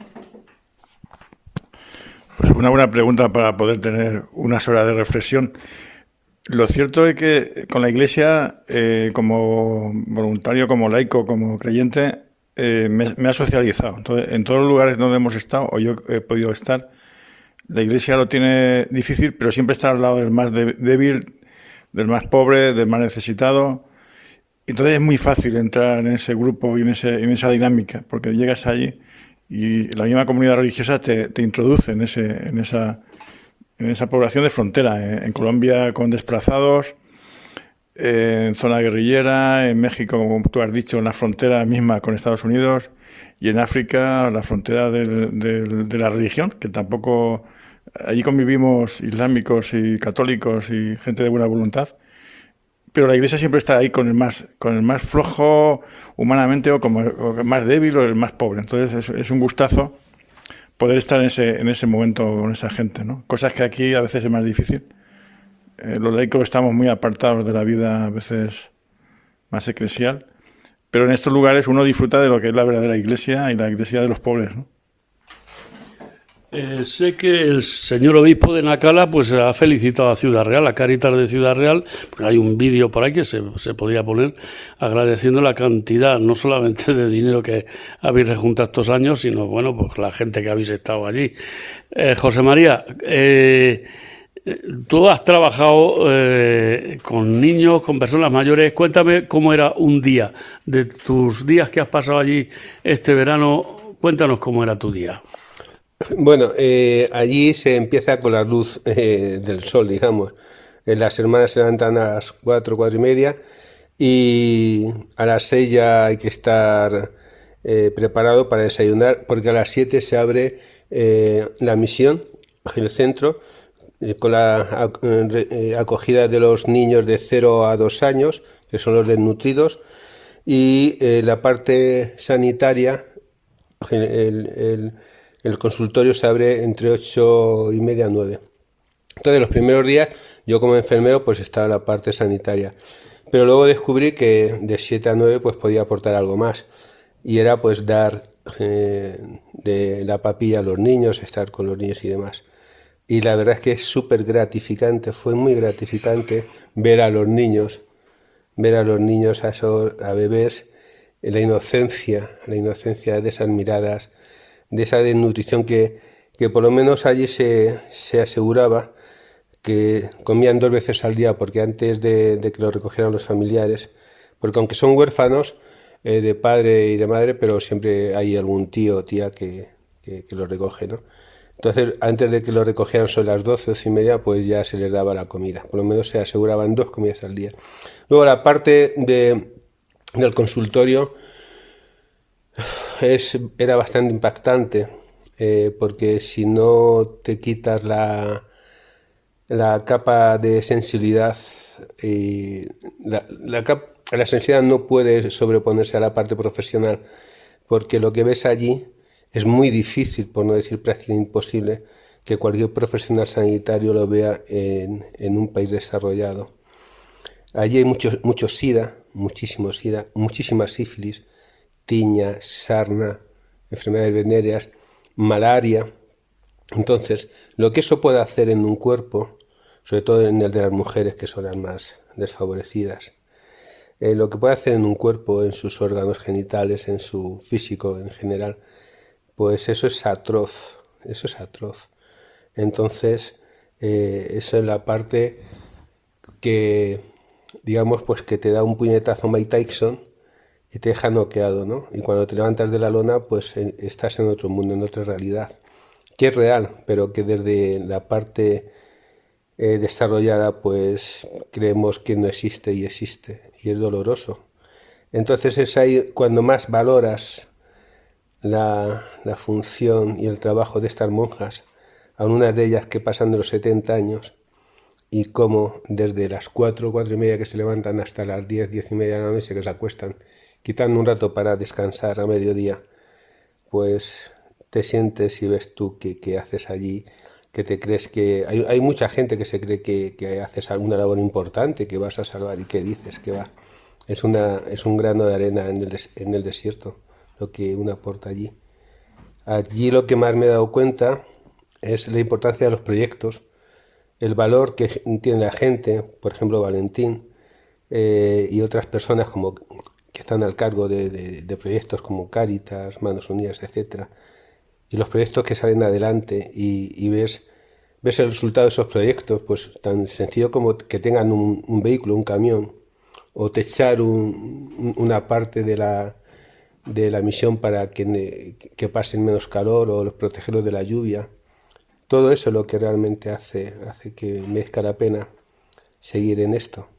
Pues una buena pregunta para poder tener unas horas de reflexión. Lo cierto es que con la Iglesia, eh, como voluntario, como laico, como creyente, eh, me, me ha socializado. Entonces, en todos los lugares donde hemos estado, o yo he podido estar, la Iglesia lo tiene difícil, pero siempre está al lado del más débil, del más pobre, del más necesitado. Entonces es muy fácil entrar en ese grupo y en, ese, en esa dinámica, porque llegas allí y la misma comunidad religiosa te, te introduce en, ese, en, esa, en esa población de frontera. En Colombia con desplazados, en zona guerrillera, en México, como tú has dicho, en la frontera misma con Estados Unidos, y en África, la frontera del, del, de la religión, que tampoco... Allí convivimos islámicos y católicos y gente de buena voluntad, pero la Iglesia siempre está ahí con el más, con el más flojo humanamente, o como o el más débil o el más pobre. Entonces es, es un gustazo poder estar en ese, en ese momento con esa gente, ¿no? Cosas que aquí a veces es más difícil. Eh, los laicos estamos muy apartados de la vida a veces más eclesial, pero en estos lugares uno disfruta de lo que es la verdadera iglesia y la iglesia de los pobres, ¿no? Eh, sé que el señor obispo de Nacala pues ha felicitado a Ciudad Real, a Cáritas de Ciudad Real, porque hay un vídeo por ahí que se, se podría poner agradeciendo la cantidad, no solamente de dinero que habéis rejuntado estos años, sino bueno, pues la gente que habéis estado allí. Eh, José María, eh, tú has trabajado eh, con niños, con personas mayores. Cuéntame cómo era un día, de tus días que has pasado allí este verano, cuéntanos cómo era tu día. Bueno, eh, allí se empieza con la luz eh, del sol, digamos. Eh, las hermanas se levantan a las cuatro, cuatro y media y a las seis ya hay que estar eh, preparado para desayunar, porque a las siete se abre eh, la misión, el centro, eh, con la eh, acogida de los niños de cero a dos años, que son los desnutridos, y eh, la parte sanitaria, el... el, el El consultorio se abre entre ocho y media a nueve. Entonces, los primeros días, yo como enfermero, pues estaba en la parte sanitaria. Pero luego descubrí que de siete a nueve, pues podía aportar algo más. Y era, pues, dar eh, de la papilla a los niños, estar con los niños y demás. Y la verdad es que es súper gratificante, fue muy gratificante ver a los niños, ver a los niños, a, esos, a bebés, la inocencia, la inocencia de esas miradas, de esa desnutrición que, que por lo menos allí se, se aseguraba que comían dos veces al día, porque antes de, de que lo recogieran los familiares, porque aunque son huérfanos eh, de padre y de madre, pero siempre hay algún tío o tía que, que, que los recoge, ¿no? Entonces, antes de que lo recogieran sobre las doce, doce y media, pues ya se les daba la comida, por lo menos se aseguraban dos comidas al día. Luego la parte de, del consultorio Es, era bastante impactante, eh, porque si no te quitas la, la capa de sensibilidad, eh, la, la, cap, la sensibilidad no puede sobreponerse a la parte profesional, porque lo que ves allí es muy difícil, por no decir prácticamente imposible, que cualquier profesional sanitario lo vea en, en un país desarrollado. Allí hay mucho, mucho sida, muchísimo sida, muchísima sífilis, tiña, sarna, enfermedades venéreas, malaria. Entonces, lo que eso puede hacer en un cuerpo, sobre todo en el de las mujeres, que son las más desfavorecidas, eh, lo que puede hacer en un cuerpo, en sus órganos genitales, en su físico en general, pues eso es atroz, eso es atroz. Entonces, eh, eso es la parte que, digamos, pues que te da un puñetazo Mike Tyson y te deja noqueado, ¿no? Y cuando te levantas de la lona, pues eh, estás en otro mundo, en otra realidad, que es real, pero que desde la parte eh, desarrollada, pues creemos que no existe y existe, y es doloroso. Entonces es ahí cuando más valoras la, la función y el trabajo de estas monjas, algunas de ellas que pasan de los setenta años, y cómo desde las cuatro, cuatro y media que se levantan hasta las diez, diez y media de la noche que se acuestan, quitando un rato para descansar a mediodía, pues te sientes y ves tú que, que haces allí, que te crees que... Hay, hay mucha gente que se cree que, que haces alguna labor importante, que vas a salvar, y que dices que va. Es, una, es un grano de arena en el, des, en el desierto, lo que uno aporta allí. Allí lo que más me he dado cuenta es la importancia de los proyectos, el valor que tiene la gente, por ejemplo Valentín, eh, y otras personas como... que están al cargo de, de, de proyectos como Cáritas, Manos Unidas, etcétera, y los proyectos que salen adelante y, y ves, ves el resultado de esos proyectos, pues tan sencillo como que tengan un, un vehículo, un camión, o techar un, una parte de la, de la misión para que, que pasen menos calor, o protegerlos de la lluvia. Todo eso es lo que realmente hace, hace que merezca la pena seguir en esto.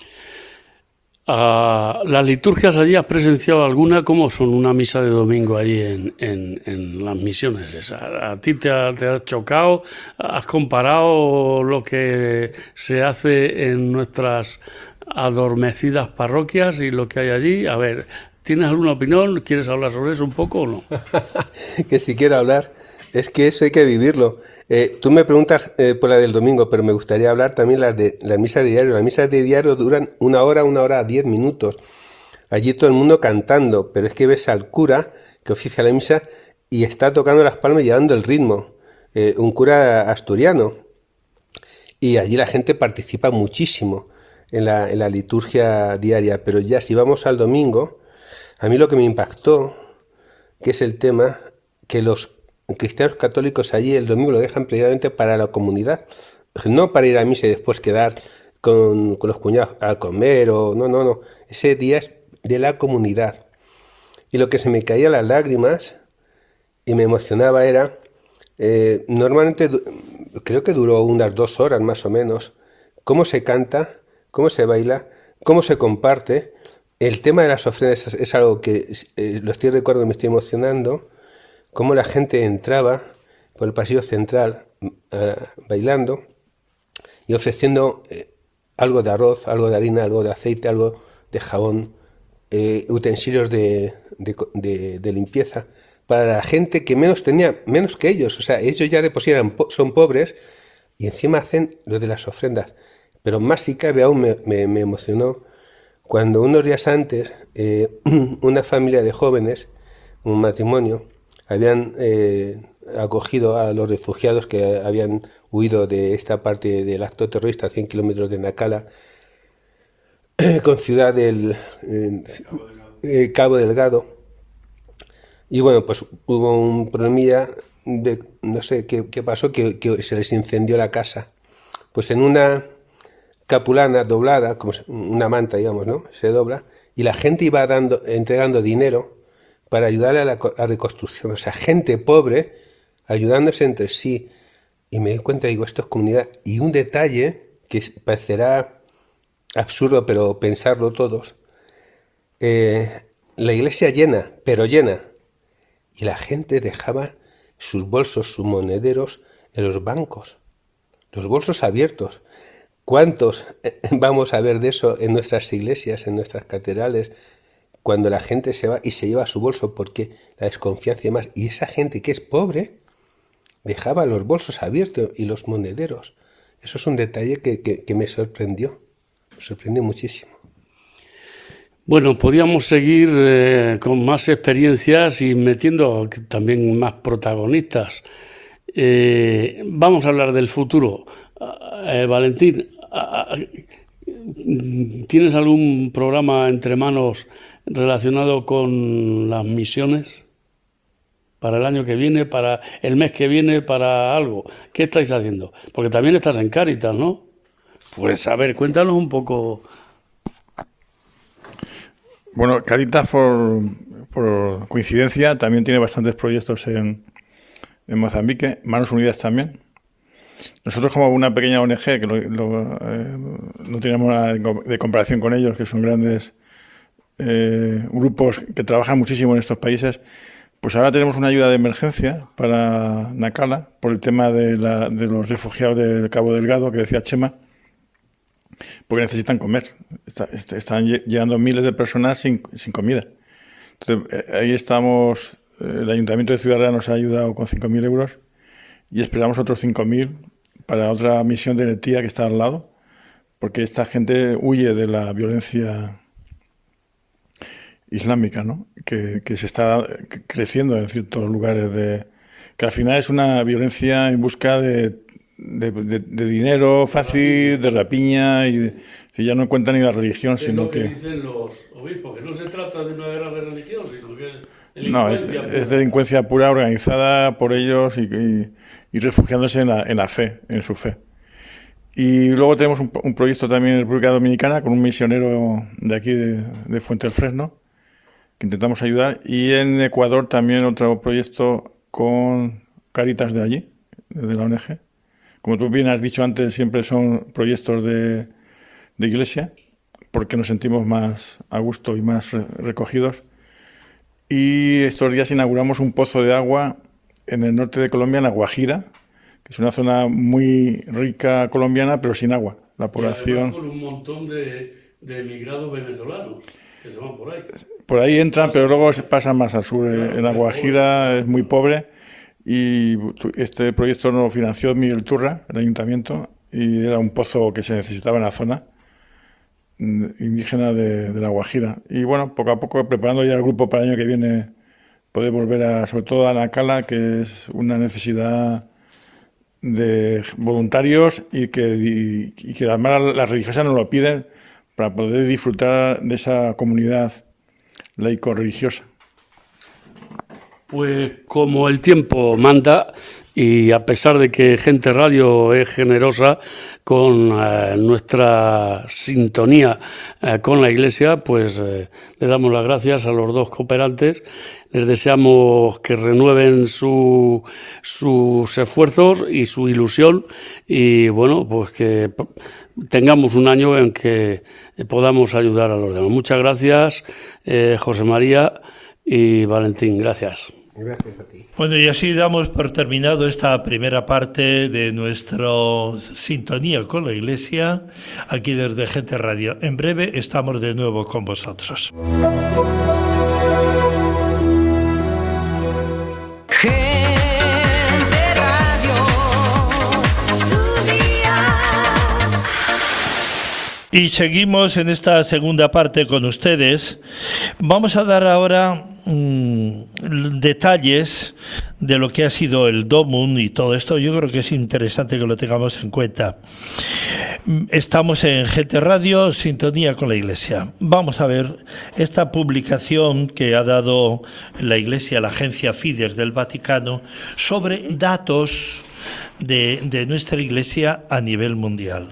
Uh, ¿Las liturgias allí has presenciado alguna? ¿Cómo son una misa de domingo allí en, en, en las misiones esas? ¿A ti te ha, te ha chocado? ¿Has comparado lo que se hace en nuestras adormecidas parroquias y lo que hay allí? A ver, ¿tienes alguna opinión? ¿Quieres hablar sobre eso un poco o no? Que si quiero hablar. Es que eso hay que vivirlo. Eh, tú me preguntas eh, por la del domingo, pero me gustaría hablar también las de las misas de diario. Las misas de diario duran una hora, una hora, diez minutos. Allí todo el mundo cantando, pero es que ves al cura que oficia la misa y está tocando las palmas y llevando el ritmo. Eh, un cura asturiano. Y allí la gente participa muchísimo en la, en la liturgia diaria. Pero ya si vamos al domingo, a mí lo que me impactó, que es el tema, que los cristianos católicos allí el domingo lo dejan precisamente para la comunidad, no para ir a misa y después quedar con, con los cuñados a comer o no, no, no. Ese día es de la comunidad. Y lo que se me caía las lágrimas y me emocionaba era, eh, normalmente creo que duró unas dos horas más o menos, cómo se canta, cómo se baila, cómo se comparte. El tema de las ofrendas es, es algo que eh, lo estoy recordando, me estoy emocionando, cómo la gente entraba por el pasillo central uh, bailando y ofreciendo eh, algo de arroz, algo de harina, algo de aceite, algo de jabón, eh, utensilios de, de, de, de limpieza, para la gente que menos tenía, menos que ellos. O sea, ellos ya de por sí eran, son pobres y encima hacen lo de las ofrendas. Pero más si cabe aún me, me, me emocionó cuando unos días antes eh, una familia de jóvenes, un matrimonio, habían eh, acogido a los refugiados que habían huido de esta parte del acto terrorista a cien kilómetros de Nacala, eh, con ciudad del eh, eh, Cabo Delgado. Y bueno, pues hubo un problemilla de, no sé qué, qué pasó, que, que se les incendió la casa. Pues en una capulana doblada, como una manta, digamos, ¿no? Se dobla, y la gente iba dando, entregando dinero para ayudarle a la a reconstrucción. O sea, gente pobre ayudándose entre sí. Y me di cuenta, digo, esto es comunidad. Y un detalle que parecerá absurdo, pero pensarlo todos. Eh, la iglesia llena, pero llena. Y la gente dejaba sus bolsos, sus monederos en los bancos. Los bolsos abiertos. ¿Cuántos vamos a ver de eso en nuestras iglesias, en nuestras catedrales, cuando la gente se va y se lleva su bolso porque la desconfianza y demás? Y esa gente que es pobre dejaba los bolsos abiertos y los monederos. Eso es un detalle que, que, que me sorprendió, me sorprendió muchísimo. Bueno, podríamos seguir eh, con más experiencias y metiendo también más protagonistas. Eh, vamos a hablar del futuro. Eh, Valentín, ¿tienes algún programa entre manos relacionado con las misiones? Para el año que viene, para el mes que viene, para algo. ¿Qué estáis haciendo? Porque también estás en Cáritas, ¿no? Pues a ver, cuéntanos un poco. Bueno, Cáritas, por, por coincidencia, también tiene bastantes proyectos en, en Mozambique, Manos Unidas también. Nosotros, como una pequeña O N G, que lo, lo, eh, no tenemos nada de comparación con ellos, que son grandes eh, grupos que trabajan muchísimo en estos países, pues ahora tenemos una ayuda de emergencia para Nacala, por el tema de, la, de los refugiados del Cabo Delgado, que decía Chema, porque necesitan comer. Está, están llegando miles de personas sin, sin comida. Entonces, ahí estamos, el Ayuntamiento de Ciudad Real nos ha ayudado con cinco mil euros y esperamos otros cinco mil para otra misión de Netía que está al lado, porque esta gente huye de la violencia islámica, ¿no? que, que se está creciendo en ciertos lugares, de que al final es una violencia en busca de De, de, de dinero fácil, de rapiña, y de, que ya no cuenta ni la religión, es sino lo que, que... dicen los obispos, que no se trata de una guerra de religión, sino que es No, es, es delincuencia pura organizada por ellos y, y, y refugiándose en la, en la fe, en su fe. Y luego tenemos un, un proyecto también en República Dominicana con un misionero de aquí, de, de Fuente del Fresno, que intentamos ayudar, y en Ecuador también otro proyecto con Cáritas de allí, de la O N G. Como tú bien has dicho antes, siempre son proyectos de, de iglesia, porque nos sentimos más a gusto y más re, recogidos. Y estos días inauguramos un pozo de agua en el norte de Colombia, en La Guajira, que es una zona muy rica colombiana, pero sin agua. La población... Y con un montón de, de emigrados venezolanos que se van por ahí. Por ahí entran, pero luego se pasan más al sur. Claro, en La Guajira es muy pobre. y este proyecto lo financió Miguel Turra, el ayuntamiento, y era un pozo que se necesitaba en la zona indígena de, de La Guajira. Y bueno, poco a poco preparando ya el grupo para el año que viene, poder volver a, sobre todo a Nacala, que es una necesidad de voluntarios y que, y, y que además las religiosas nos lo piden para poder disfrutar de esa comunidad laico-religiosa. Pues como el tiempo manda, y a pesar de que Gente Radio es generosa con eh, nuestra sintonía eh, con la Iglesia, pues eh, le damos las gracias a los dos cooperantes. Les deseamos que renueven su, sus esfuerzos y su ilusión, y bueno, pues que tengamos un año en que podamos ayudar a los demás. Muchas gracias, eh, José María y Valentín. Gracias. Gracias a ti. Bueno, y así damos por terminado esta primera parte de nuestra sintonía con la Iglesia, aquí desde Gente Radio. En breve estamos de nuevo con vosotros. Gente Radio, tu día. Y seguimos en esta segunda parte con ustedes. Vamos a dar ahora mmm, detalles de lo que ha sido el Domun y todo esto. Yo creo que es interesante que lo tengamos en cuenta. Estamos en Gente Radio, sintonía con la Iglesia. Vamos a ver esta publicación que ha dado la Iglesia, la agencia Fides del Vaticano, sobre datos de, de nuestra Iglesia a nivel mundial.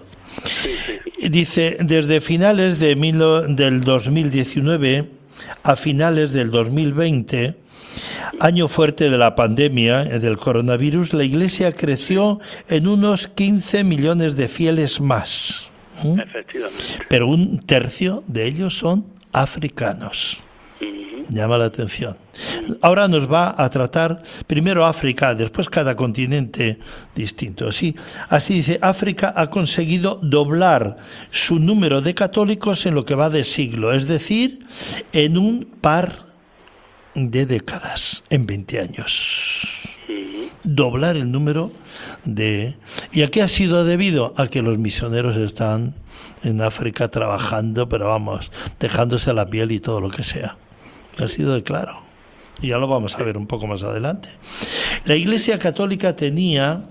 Dice, desde finales de mil, del dos mil diecinueve a finales del dos mil veinte, año fuerte de la pandemia del coronavirus, la Iglesia creció en unos quince millones de fieles más. ¿Mm? Efectivamente. Pero un tercio de ellos son africanos. Llama la atención. Ahora nos va a tratar primero África, después cada continente distinto. Así, así dice, África ha conseguido doblar su número de católicos en lo que va de siglo, es decir, en un par de décadas, en veinte años. Doblar el número de... ¿Y a qué ha sido debido? A que los misioneros están en África trabajando, pero vamos, dejándose la piel y todo lo que sea. Ha sido de claro. Y ya lo vamos a ver un poco más adelante. La Iglesia Católica tenía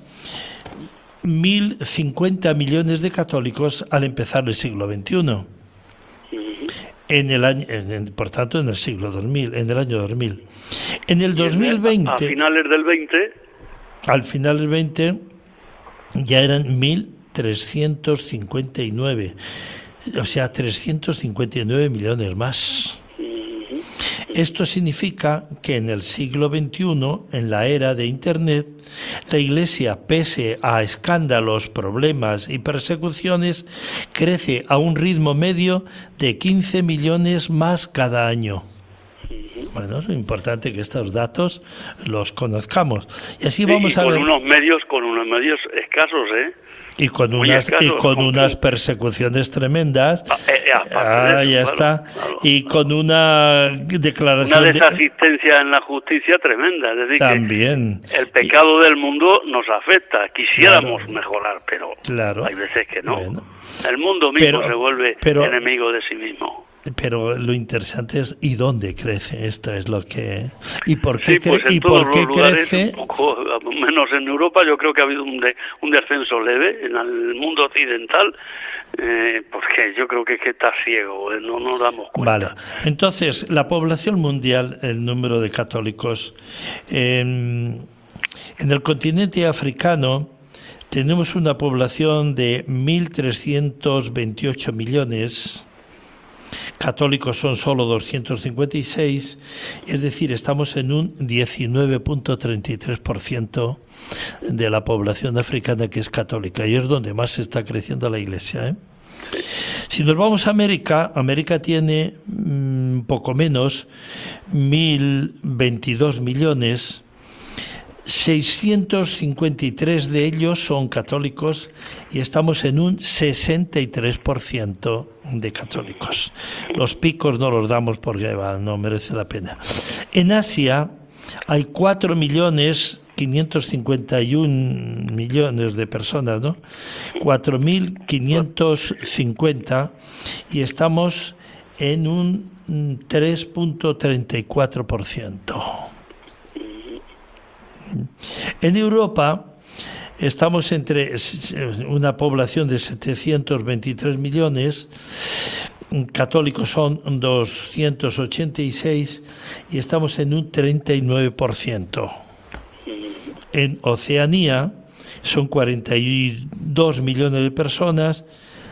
mil cincuenta millones de católicos al empezar el siglo veintiuno. En el año, en, por tanto, en el siglo dos mil, en el año dos mil. En el dos mil veinte, a finales del veinte, al final del veinte, ya eran mil trescientos cincuenta y nueve, o sea, trescientos cincuenta y nueve millones más. Esto significa que en el siglo veintiuno, en la era de Internet, la Iglesia, pese a escándalos, problemas y persecuciones, crece a un ritmo medio de quince millones más cada año. Bueno, es importante que estos datos los conozcamos. Y así sí, vamos y a con ver. unos medios, con unos medios escasos, ¿eh? Y con Muy unas escasos, y con con- unas persecuciones tremendas. Ah, eh, eh, aparte Ah, de eso, ya claro, está. claro, Y claro. con una declaración Una de- desasistencia en la justicia tremenda. Es decir, también. que el pecado del mundo nos afecta. Quisiéramos Claro. mejorar, pero Claro. hay veces que no. Bueno. El mundo mismo Pero- se vuelve pero- enemigo de sí mismo. Pero lo interesante es ¿y dónde crece? Esto es lo que... ¿Y por qué, Sí, pues cre- en ¿y todos por qué los lugares, crece? un poco, menos en Europa, yo creo que ha habido un, de- un descenso leve en el mundo occidental, eh, porque yo creo que es que está ciego, eh, no nos damos cuenta. Vale, entonces la población mundial, el número de católicos, en, en el continente africano tenemos una población de mil trescientos veintiocho millones, católicos son solo doscientos cincuenta y seis, es decir, estamos en un diecinueve punto treinta y tres por ciento de la población africana que es católica, y es donde más está creciendo la Iglesia, ¿eh? Si nos vamos a América, América tiene un mm, poco menos, mil veintidós millones, seiscientos cincuenta y tres de ellos son católicos y estamos en un sesenta y tres por ciento de católicos. Los picos no los damos porque va, no merece la pena. En Asia hay cuatro millones quinientos cincuenta y uno millones de personas, ¿no? cuatro mil quinientos cincuenta y estamos en un tres punto treinta y cuatro por ciento. En Europa estamos entre una población de setecientos veintitrés millones, católicos son doscientos ochenta y seis y estamos en un treinta y nueve por ciento. En Oceanía son cuarenta y dos millones de personas,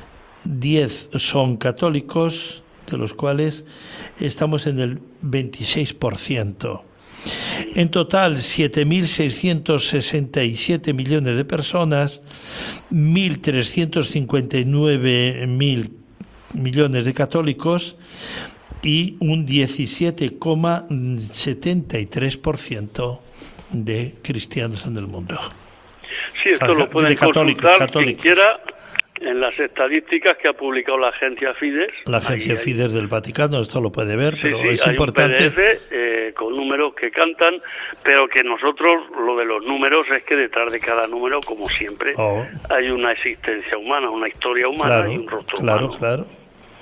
diez son católicos, de los cuales estamos en el veintiséis por ciento. En total, siete mil seiscientos sesenta y siete millones de personas, mil trescientos cincuenta y nueve mil millones de católicos y un diecisiete coma setenta y tres por ciento de cristianos en el mundo. Sí, esto lo pueden consultar quien quiera en las estadísticas que ha publicado la agencia Fides. La agencia ahí, Fides ahí. del Vaticano, esto lo puede ver, sí, pero sí, es hay importante. Un P D F eh, con números que cantan, pero que nosotros, lo de los números es que detrás de cada número, como siempre, oh. hay una existencia humana, una historia humana claro, y un rostro claro, humano. Claro, claro.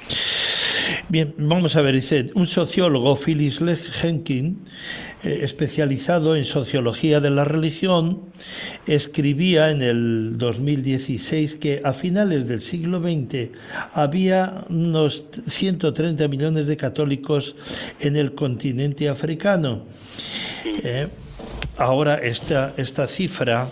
Bien, vamos a ver, dice, un sociólogo, Phyllis Henkin, eh, especializado en sociología de la religión, escribía en el dos mil dieciséis que a finales del siglo veinte había unos ciento treinta millones de católicos en el continente africano. Eh, ahora esta, esta cifra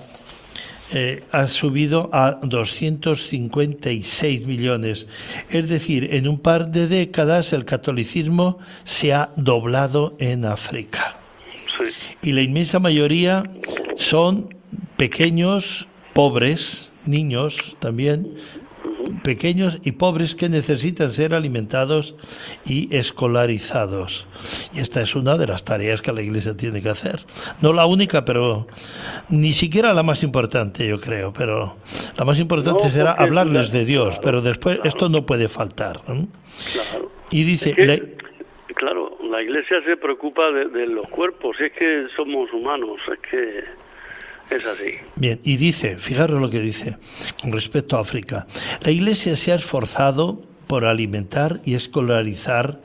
Eh, ha subido a doscientos cincuenta y seis millones. Es decir, en un par de décadas el catolicismo se ha doblado en África. Sí. Y la inmensa mayoría son pequeños, pobres, niños también, pequeños y pobres que necesitan ser alimentados y escolarizados. Y esta es una de las tareas que la Iglesia tiene que hacer. No la única, pero ni siquiera la más importante, yo creo. Pero la más importante no, será hablarles de Dios, claro, pero después claro. esto no puede faltar. ¿eh? Claro. Y dice... Es que, la... Claro, la Iglesia se preocupa de, de los cuerpos, es que somos humanos, es que... Es así. Bien, y dice, fijaros lo que dice con respecto a África. La Iglesia se ha esforzado por alimentar y escolarizar.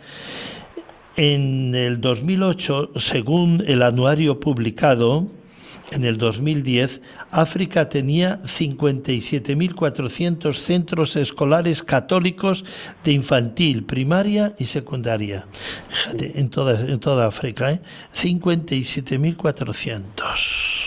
En el dos mil ocho, según el anuario publicado, en el dos mil diez, África tenía cincuenta y siete mil cuatrocientos centros escolares católicos de infantil, primaria y secundaria. Fíjate, en toda, en toda África, ¿eh? cincuenta y siete mil cuatrocientos.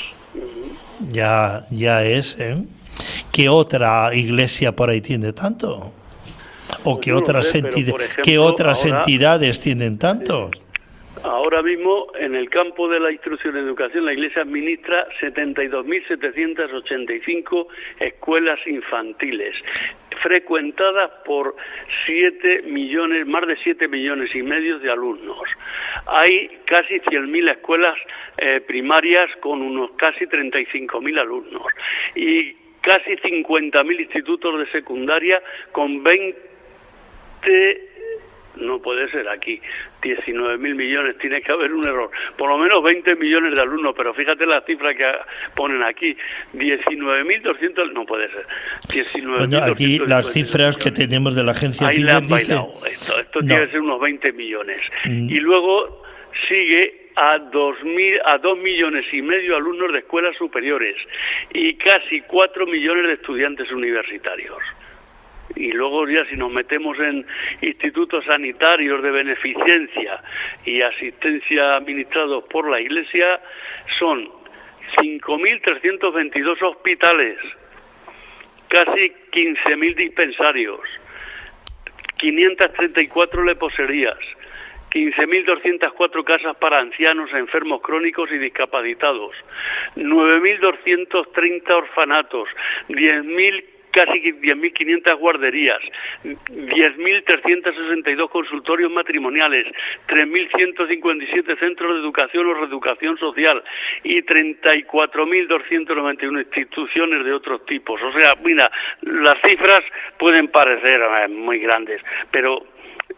Ya, ya es, ¿eh? ¿Qué otra iglesia por ahí tiene tanto? ¿O qué, no otras, sé, entidad, ejemplo, ¿qué otras ahora, entidades tienen tantos? Ahora mismo, en el campo de la instrucción y educación, la Iglesia administra setenta y dos mil setecientas ochenta y cinco escuelas infantiles, frecuentadas por siete millones, más de siete millones y medio de alumnos. Hay casi cien mil escuelas eh, primarias con unos casi treinta y cinco mil alumnos y casi cincuenta mil institutos de secundaria con veinte... No puede ser aquí, diecinueve mil millones, tiene que haber un error. Por lo menos veinte millones de alumnos, pero fíjate la cifra que ponen aquí, diecinueve mil doscientos, no puede ser. diecinueve mil doscientos, bueno, aquí las cifras que tenemos de la agencia Ahí Fides dice... Esto, esto no. tiene que ser unos veinte millones. Mm. Y luego sigue a dos mil, a dos millones y medio alumnos de escuelas superiores y casi cuatro millones de estudiantes universitarios. Y luego ya si nos metemos en institutos sanitarios de beneficencia y asistencia administrados por la Iglesia, son cinco mil trescientos veintidós hospitales, casi quince mil dispensarios, quinientas treinta y cuatro leproserías, quince mil doscientas cuatro casas para ancianos, enfermos crónicos y discapacitados, nueve mil doscientos treinta orfanatos, diez mil casi diez mil quinientas guarderías, diez mil trescientos sesenta y dos consultorios matrimoniales, tres mil ciento cincuenta y siete centros de educación o reeducación social y treinta y cuatro mil doscientas noventa y uno instituciones de otros tipos. O sea, mira, las cifras pueden parecer eh, muy grandes, pero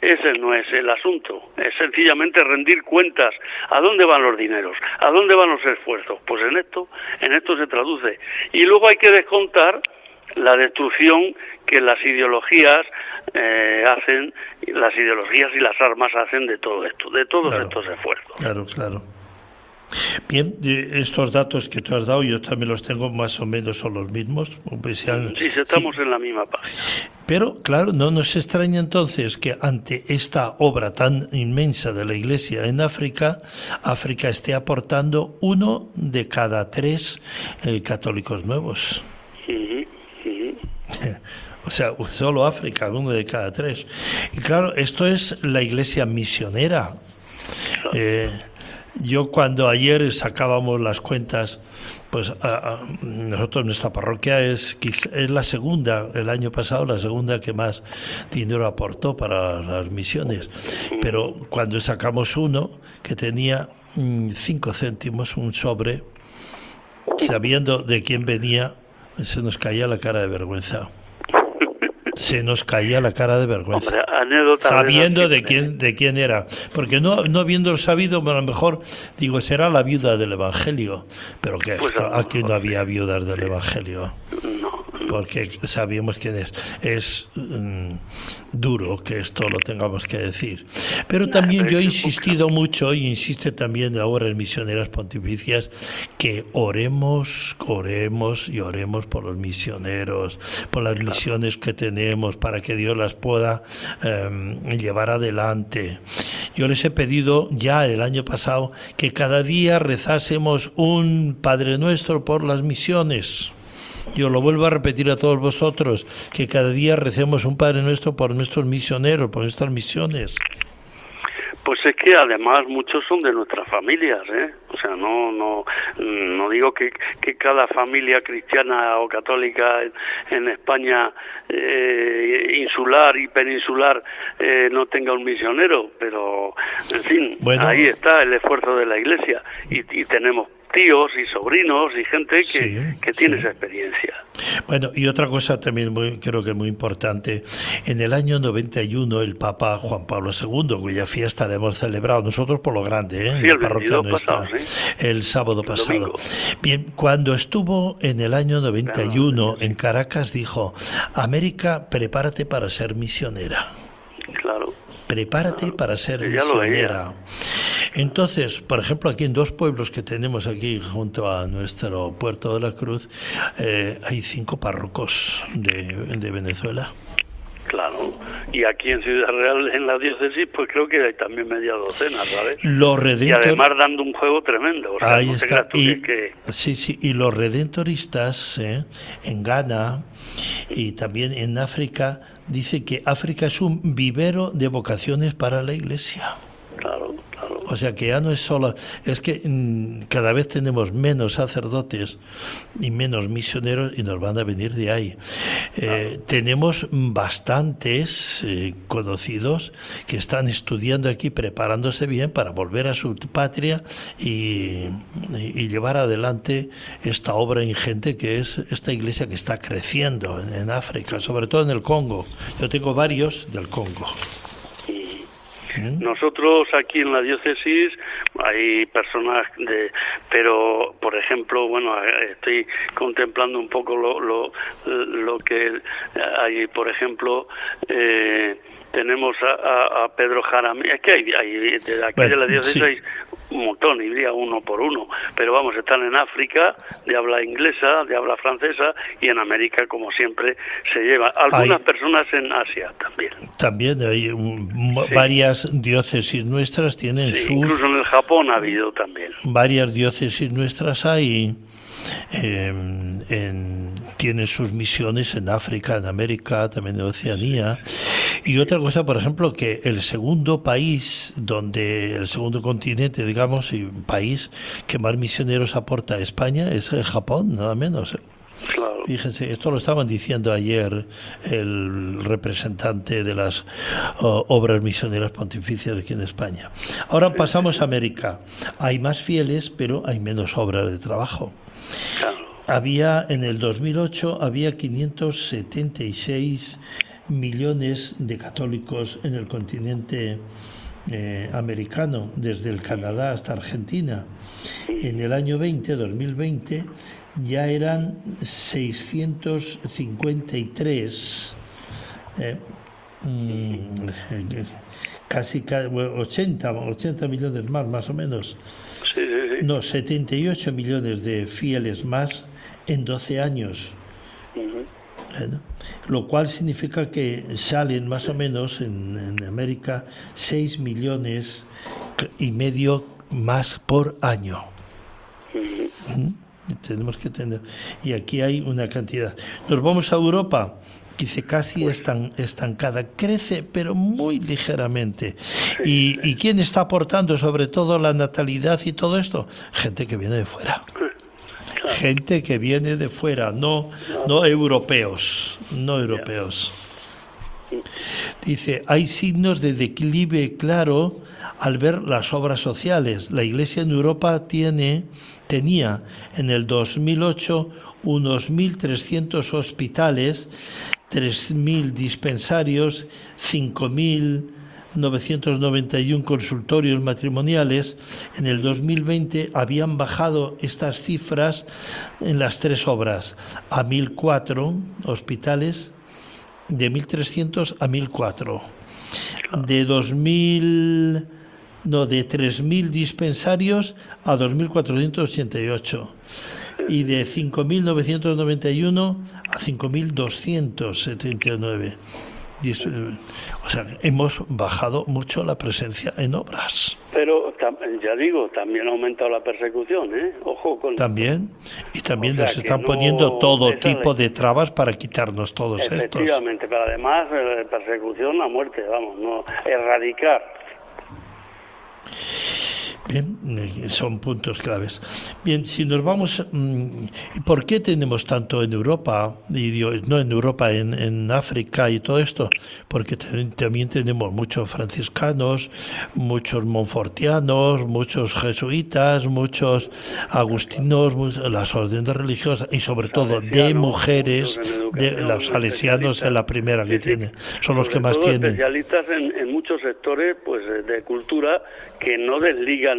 ese no es el asunto. Es sencillamente rendir cuentas. ¿A dónde van los dineros? ¿A dónde van los esfuerzos? Pues en esto, en esto se traduce. Y luego hay que descontar la destrucción que las ideologías eh, hacen, las ideologías y las armas hacen de todo esto, de todos claro, estos esfuerzos. Claro, claro. Bien, estos datos que tú has dado yo también los tengo más o menos, son los mismos. Pues sean, sí, estamos sí. en la misma página. Pero, claro, no nos extraña entonces que ante esta obra tan inmensa de la Iglesia en África, África esté aportando uno de cada tres eh, católicos nuevos. Uh-huh, uh-huh. O sea, solo África, uno de cada tres. Y claro, esto es la Iglesia misionera. Eh, Yo cuando ayer sacábamos las cuentas, pues a, a, nosotros, nuestra parroquia es, es la segunda, el año pasado la segunda que más dinero aportó para las misiones, pero cuando sacamos uno que tenía mmm, cinco céntimos, un sobre, sabiendo de quién venía, se nos caía la cara de vergüenza. Se nos caía la cara de vergüenza. Hombre, sabiendo de quién de quién era, porque no no habiéndolo sabido, a lo mejor digo será la viuda del Evangelio, pero que pues esto, aquí no había viudas del Evangelio. No, no. Porque sabíamos quién es. Es mm, duro que esto lo tengamos que decir. Pero también yo he insistido mucho, y insiste también ahora en Misioneras Pontificias, que oremos, oremos y oremos por los misioneros, por las misiones que tenemos, para que Dios las pueda eh, llevar adelante. Yo les he pedido ya el año pasado que cada día rezásemos un Padre Nuestro por las misiones. Yo lo vuelvo a repetir a todos vosotros, que cada día recemos un Padre Nuestro por nuestros misioneros, por nuestras misiones. Pues es que además muchos son de nuestras familias, ¿eh? O sea, no no no digo que, que cada familia cristiana o católica en, en España eh, insular y peninsular eh, no tenga un misionero, pero en fin, bueno, ahí está el esfuerzo de la Iglesia y, y tenemos tíos y sobrinos y gente que, sí, que tiene sí. esa experiencia. Bueno, y otra cosa también muy, creo que muy importante, en el año noventa y uno el Papa Juan Pablo segundo, cuya fiesta la hemos celebrado nosotros por lo grande, ¿eh? Sí, en la el parroquia nuestra, pasado, ¿sí? el sábado el pasado. Domingo. Bien, cuando estuvo en el año noventa y uno claro, en Caracas dijo, América, prepárate para ser misionera. Claro. Prepárate claro. para ser Ya misionera. Entonces, por ejemplo, aquí en dos pueblos que tenemos aquí junto a nuestro Puerto de la Cruz, eh, hay cinco párrocos de, de Venezuela. Claro, y aquí en Ciudad Real, en la diócesis, pues creo que hay también media docena, ¿sabes? Los redentor... Y además dando un juego tremendo. O sea, Ahí no está. Y, que... Sí, sí, y los redentoristas eh, en Ghana y también en África dicen que África es un vivero de vocaciones para la Iglesia. Claro, claro. O sea que ya no es solo, es que mmm, cada vez tenemos menos sacerdotes y menos misioneros y nos van a venir de ahí. Eh, claro. Tenemos bastantes eh, conocidos que están estudiando aquí, preparándose bien para volver a su patria y, y, y llevar adelante esta obra ingente que es esta iglesia que está creciendo en, en África, sobre todo en el Congo. Yo tengo varios del Congo. Nosotros aquí en la diócesis hay personas de, pero por ejemplo, bueno, estoy contemplando un poco lo lo, lo que hay, por ejemplo, eh, tenemos a, a, a Pedro Jaramillo, es que hay, hay de aquí bueno, de la diócesis sí. hay un montón, iría uno por uno, pero vamos, están en África, de habla inglesa, de habla francesa, y en América, como siempre, se llevan. Algunas hay, personas en Asia también. También hay um, sí. varias diócesis nuestras tienen sí, sus... Incluso en el Japón ha habido también. Varias diócesis nuestras hay... Eh, en, tienen sus misiones en África, en América, también en Oceanía. Y otra cosa, por ejemplo, que el segundo país donde, el segundo continente, digamos, y país que más misioneros aporta a España es el Japón, nada menos. Claro. Fíjense, esto lo estaban diciendo ayer el representante de las uh, obras misioneras pontificias aquí en España. Ahora pasamos a América. Hay más fieles, pero hay menos obras de trabajo. Claro. Había, en el dos mil ocho, había quinientos setenta y seis millones de católicos en el continente eh, americano, desde el Canadá hasta Argentina. En el año veinte, dos mil veinte, ya eran seiscientos cincuenta y tres, eh, mm, casi ochenta, ochenta millones más, más o menos. Sí, sí, sí. No, setenta y ocho millones de fieles más en doce años. Ujú. Bueno, lo cual significa que salen más o menos en, en América seis millones y medio más por año. ¿Mm? Tenemos que tener. Y aquí hay una cantidad. Nos vamos a Europa, dice casi estan, estancada, crece pero muy ligeramente. ¿Y, ¿Y quién está aportando sobre todo la natalidad y todo esto? Gente que viene de fuera. Gente que viene de fuera, no, no europeos, no europeos. Dice, hay signos de declive claro al ver las obras sociales. La Iglesia en Europa tiene, tenía en el dos mil ocho unos mil trescientos hospitales, tres mil dispensarios, cinco mil novecientos noventa y uno consultorios matrimoniales. En el dos mil veinte habían bajado estas cifras en las tres obras a mil cuatro hospitales, de mil trescientos a mil cuatro, de dos mil, no, de tres mil dispensarios a dos mil cuatrocientos ochenta y ocho, y de cinco mil novecientos noventa y uno a cinco mil doscientos setenta y nueve. O sea, hemos bajado mucho la presencia en obras. Pero ya digo, también ha aumentado la persecución, ¿eh? Ojo con... También, y también O sea, nos que están no- poniendo todo esa tipo de- de trabas para quitarnos todos estos. Efectivamente, pero además eh, persecución a muerte, vamos, no erradicar. Bien, eh, son puntos claves. Bien, si nos vamos, mm, ¿por qué tenemos tanto en Europa, y digo, no en Europa, en, en África y todo esto? Porque ten- también tenemos muchos franciscanos, muchos monfortianos, muchos jesuitas, muchos agustinos, mu- las órdenes religiosas y sobre todo de Salesianos, mujeres, muchos en de educación, los salesianos es la primera que Sí, sí. tienen, son los Sobre que más todo tienen. especialistas en, en muchos sectores pues eh, de cultura que no desligan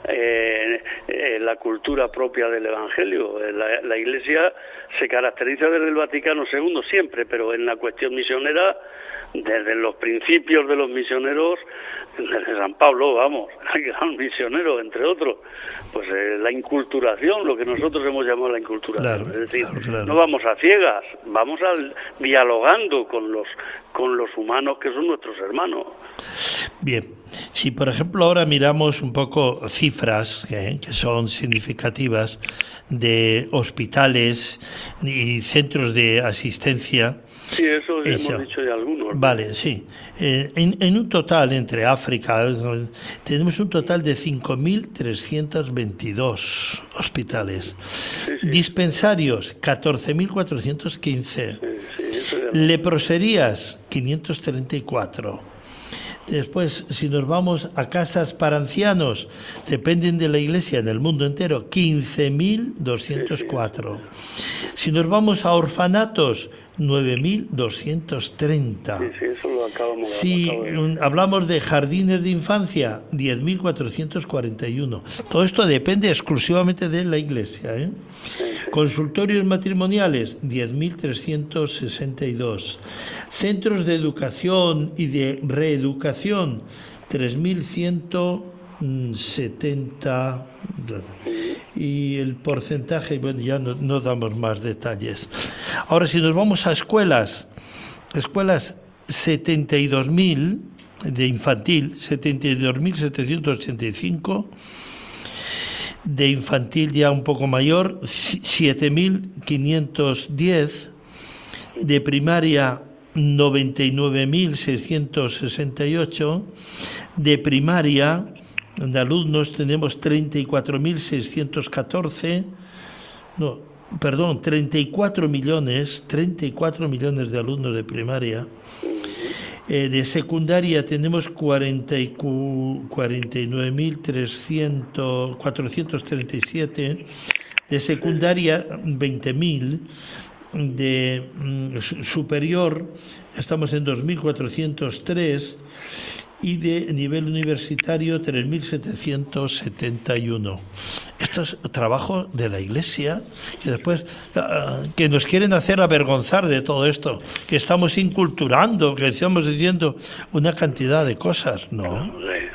eh, eh, la cultura propia del Evangelio. Eh, La, la Iglesia se caracteriza desde el Vaticano segundo siempre, pero en la cuestión misionera, desde los principios de los misioneros, desde San Pablo, vamos, el gran misionero, entre otros, pues eh, la inculturación, lo que nosotros hemos llamado la inculturación. Claro, es decir, claro, claro. no vamos a ciegas, vamos al, dialogando con los, con los humanos que son nuestros hermanos. Bien, si por ejemplo ahora miramos un poco cifras que, que son significativas de hospitales y centros de asistencia. Sí, eso ya Eso. hemos dicho ya algunos. ¿no? Vale, sí. Eh, en, en un total entre África, eh, tenemos un total de cinco mil trescientos veintidós hospitales. sí. Dispensarios, catorce mil cuatrocientos quince. Sí, sí, eso ya- Leproserías, quinientos treinta y cuatro. Después, si nos vamos a casas para ancianos, dependen de la Iglesia en el mundo entero, quince mil doscientos cuatro. Si nos vamos a orfanatos, nueve mil doscientos treinta. Sí, sí, eso lo acabamos de- Si acabo de- un- hablamos de jardines de infancia, diez mil cuatrocientos cuarenta y uno. Todo esto depende exclusivamente de la Iglesia, ¿eh? Consultorios matrimoniales, diez mil trescientos sesenta y dos. Centros de educación y de reeducación, tres mil ciento setenta. Y el porcentaje, bueno, ya no, no damos más detalles. Ahora, si nos vamos a escuelas, escuelas setenta y dos mil de infantil, setenta y dos mil setecientos ochenta y cinco, de infantil ya un poco mayor, siete mil quinientos diez, de primaria noventa y nueve mil seiscientos sesenta y ocho, de primaria de alumnos tenemos treinta y cuatro mil seiscientos catorce, no, perdón, treinta y cuatro millones, treinta y cuatro millones de alumnos de primaria. Eh, de secundaria tenemos cuarenta y nueve mil cuatrocientos treinta y siete, de secundaria veinte mil, de mm, superior estamos en dos mil cuatrocientos tres y de nivel universitario tres mil setecientos setenta y uno. Esto es trabajo de la Iglesia y después uh, que nos quieren hacer avergonzar de todo esto, que estamos inculturando, que estamos diciendo una cantidad de cosas, ¿no?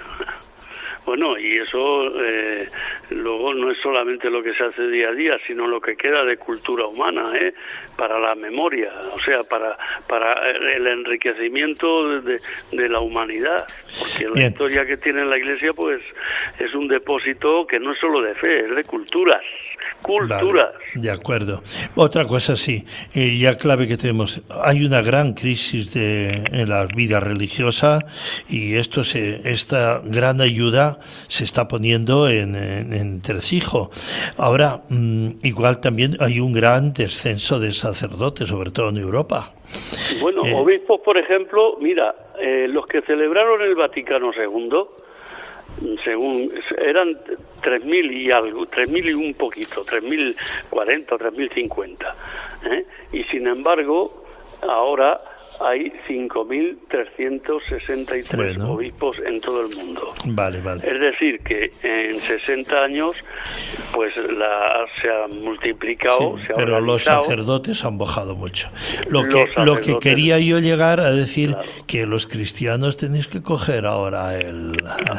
Bueno, y eso eh, luego no es solamente lo que se hace día a día, sino lo que queda de cultura humana, ¿eh? Para la memoria, o sea, para para el enriquecimiento de, de la humanidad, porque la Bien. historia que tiene la Iglesia, pues, es un depósito que no es solo de fe, es de culturas. Culturas. Vale, de acuerdo. Otra cosa sí, eh, ya clave que tenemos, hay una gran crisis de, en la vida religiosa y esto se, esta gran ayuda se está poniendo en, en, en entresijo. Ahora, mmm, igual también hay un gran descenso de sacerdotes, sobre todo en Europa. Bueno, Eh, obispos, por ejemplo, mira, eh, los que celebraron el Vaticano segundo, según eran tres mil y algo, tres mil y un poquito, tres mil cuarenta o tres mil cincuenta, ¿eh? Y sin embargo ahora hay cinco mil trescientos sesenta y tres Bueno. obispos en todo el mundo. Vale, vale. Es decir, que en sesenta años pues la, se ha multiplicado, Sí, se ha pero los organizado. sacerdotes han bajado mucho. Lo Los que, lo que sacerdotes- quería yo llegar a decir, Claro. que los cristianos tenéis que coger ahora el...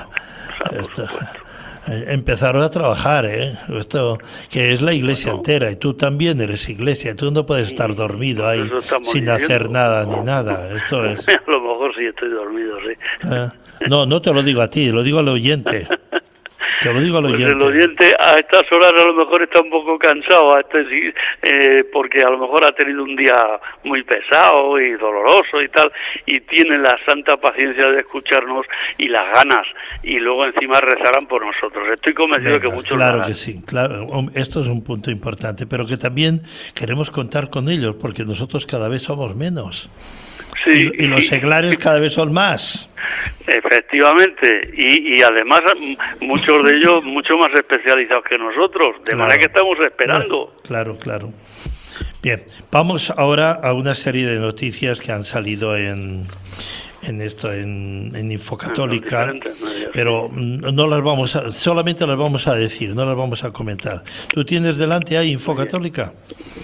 esto, eh, empezaron a trabajar, ¿eh? Esto, que es la iglesia Bueno. entera, y tú también eres iglesia, tú no puedes estar dormido ahí Eso estamos sin diciendo. hacer nada ni nada. Esto es... A lo mejor sí estoy dormido, sí. ¿eh? No, no te lo digo a ti, lo digo al oyente. Te lo digo al Pues oyente. el oyente a estas horas a lo mejor está un poco cansado, a este sí, eh, porque a lo mejor ha tenido un día muy pesado y doloroso y tal, y tiene la santa paciencia de escucharnos y las ganas, y luego encima rezarán por nosotros. Estoy convencido Venga, que muchos lo claro harán. que sí, claro. Um, Esto es un punto importante, pero que también queremos contar con ellos, porque nosotros cada vez somos menos. Sí, Y, y los seglares cada vez son más. efectivamente, y, y además m- muchos de ellos mucho más especializados que nosotros, de Claro. manera que estamos esperando. Claro, claro. Bien, vamos ahora a una serie de noticias que han salido en, en esto, en, en Infocatólica, En los diferentes medios, pero mm, no las vamos a, solamente las vamos a decir, no las vamos a comentar. ¿Tú tienes delante ahí Infocatólica?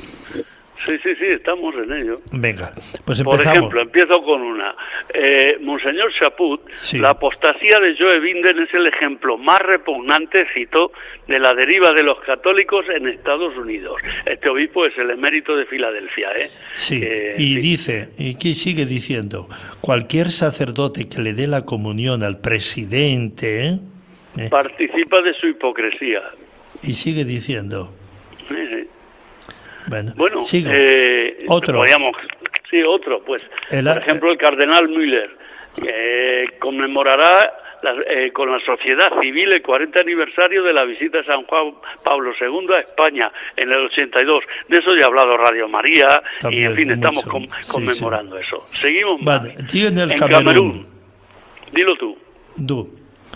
Sí, sí, sí, estamos en ello. Venga, pues Por empezamos. ejemplo, empiezo con una. Eh, Monseñor Chaput, Sí. la apostasía de Joe Biden es el ejemplo más repugnante, citó, de la deriva de los católicos en Estados Unidos. Este obispo es el emérito de Filadelfia, ¿eh? Sí, Eh, y sí. dice, y que sigue diciendo, cualquier sacerdote que le dé la comunión al presidente, ¿eh? Participa de su hipocresía. y sigue diciendo, Sí, sí. bueno, Bueno, sigo. eh, Otro. podríamos- sí, otro, pues, El- por ejemplo, el cardenal Müller eh, conmemorará la- eh, con la sociedad civil el cuarenta aniversario de la visita de San Juan Pablo segundo a España en el ochenta y dos. De eso ya ha hablado Radio María, También, y en fin, estamos mucho. com- Sí, conmemorando eso. Seguimos más. Vale, sigue en el en Camerún. Camerún. Dilo tú. Du.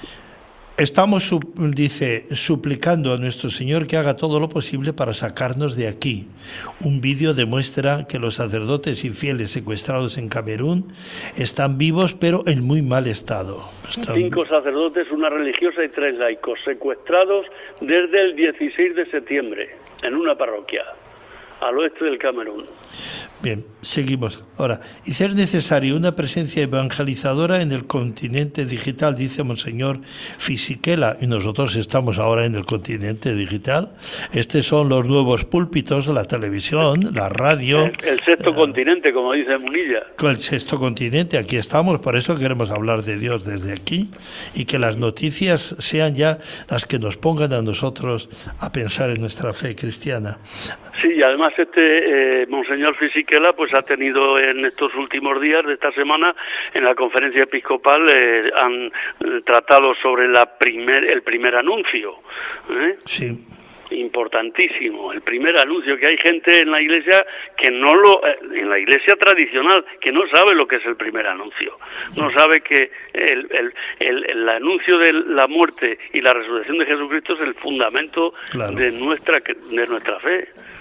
Estamos, sup- dice, suplicando a nuestro Señor que haga todo lo posible para sacarnos de aquí. Un vídeo demuestra que los sacerdotes infieles secuestrados en Camerún están vivos, pero en muy mal estado. Están- Cinco sacerdotes, una religiosa y tres laicos secuestrados desde el dieciséis de septiembre en una parroquia al oeste del Camerún. Bien, seguimos. Ahora, dice, es necesaria una presencia evangelizadora en el continente digital, dice Monseñor Fisichella, y nosotros estamos ahora en el continente digital. Estos son los nuevos púlpitos, la televisión, la radio, El, el sexto continente, como dice Munilla. con el sexto continente, aquí estamos, por eso queremos hablar de Dios desde aquí, y que las noticias sean ya las que nos pongan a nosotros a pensar en nuestra fe cristiana. Sí, y además este eh, Monseñor Fisichella pues ha tenido en estos últimos días de esta semana en la conferencia episcopal eh, han eh, tratado sobre la primer el primer anuncio, ¿eh? Sí. Importantísimo, el primer anuncio, que hay gente en la iglesia que no lo, eh, en la iglesia tradicional, que no sabe lo que es el primer anuncio, no sabe que el, el, el, el anuncio de la muerte y la resurrección de Jesucristo es el fundamento Claro. de nuestra de nuestra fe.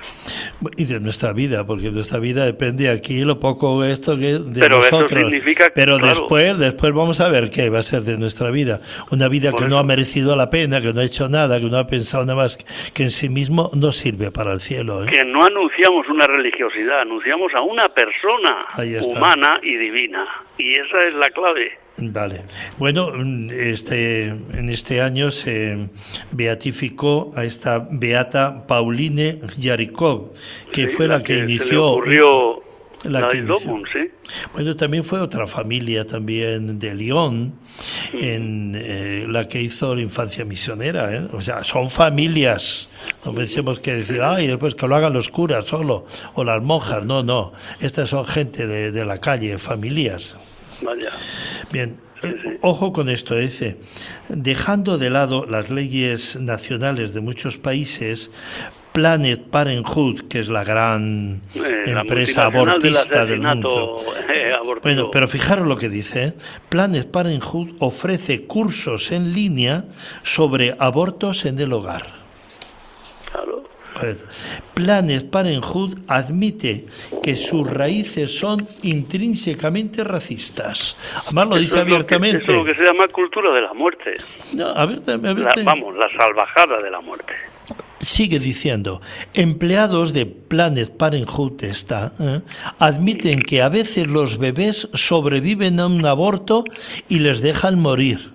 Y de nuestra vida, porque nuestra vida depende aquí lo poco esto que de Pero eso nosotros. significa, Pero claro. después, después vamos a ver qué va a ser de nuestra vida. Una vida Por que eso. no ha merecido la pena, que no ha hecho nada, que no ha pensado nada más, que en sí mismo no sirve para el cielo, ¿eh? Que no anunciamos una religiosidad, anunciamos a una persona Ahí está. humana y divina. Y esa es la clave. Vale. Bueno, este, en este año se beatificó a esta beata Pauline Yaricov, que Sí, fue la, que, se le inició ocurrió la la que del inició. Domun, sí. Bueno, también fue otra familia también de Lyon, en eh, la que hizo la infancia misionera, ¿eh? O sea, son familias. No pensemos que decir, ay, después que lo hagan los curas solo, o las monjas. No, no. Estas son gente de, de la calle, familias. Vaya. Bien, eh, ojo con esto, dice, dejando de lado las leyes nacionales de muchos países, Planet Parenthood, que es la gran Eh, la empresa multinacional abortista del asesinato, mundo. eh, abortivo. Bueno, pero fijaros lo que dice, ¿eh? Planet Parenthood ofrece cursos en línea sobre abortos en el hogar. Claro. Planet Parenthood admite que sus raíces son intrínsecamente racistas. Además lo Eso dice es lo que- abiertamente. eso es lo que se llama cultura de la muerte. No, abierta- La- abierta- vamos, la salvajada de la muerte. Sigue diciendo, empleados de Planet Parenthood está, ¿eh? admiten que a veces los bebés sobreviven a un aborto y les dejan morir.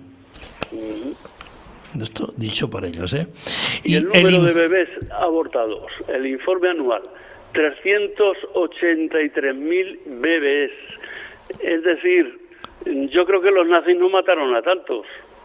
Esto dicho por ellos, ¿eh? Y, el número inf- de bebés abortados, el informe anual, trescientos ochenta y tres mil bebés. Es decir, yo creo que los nazis no mataron a tantos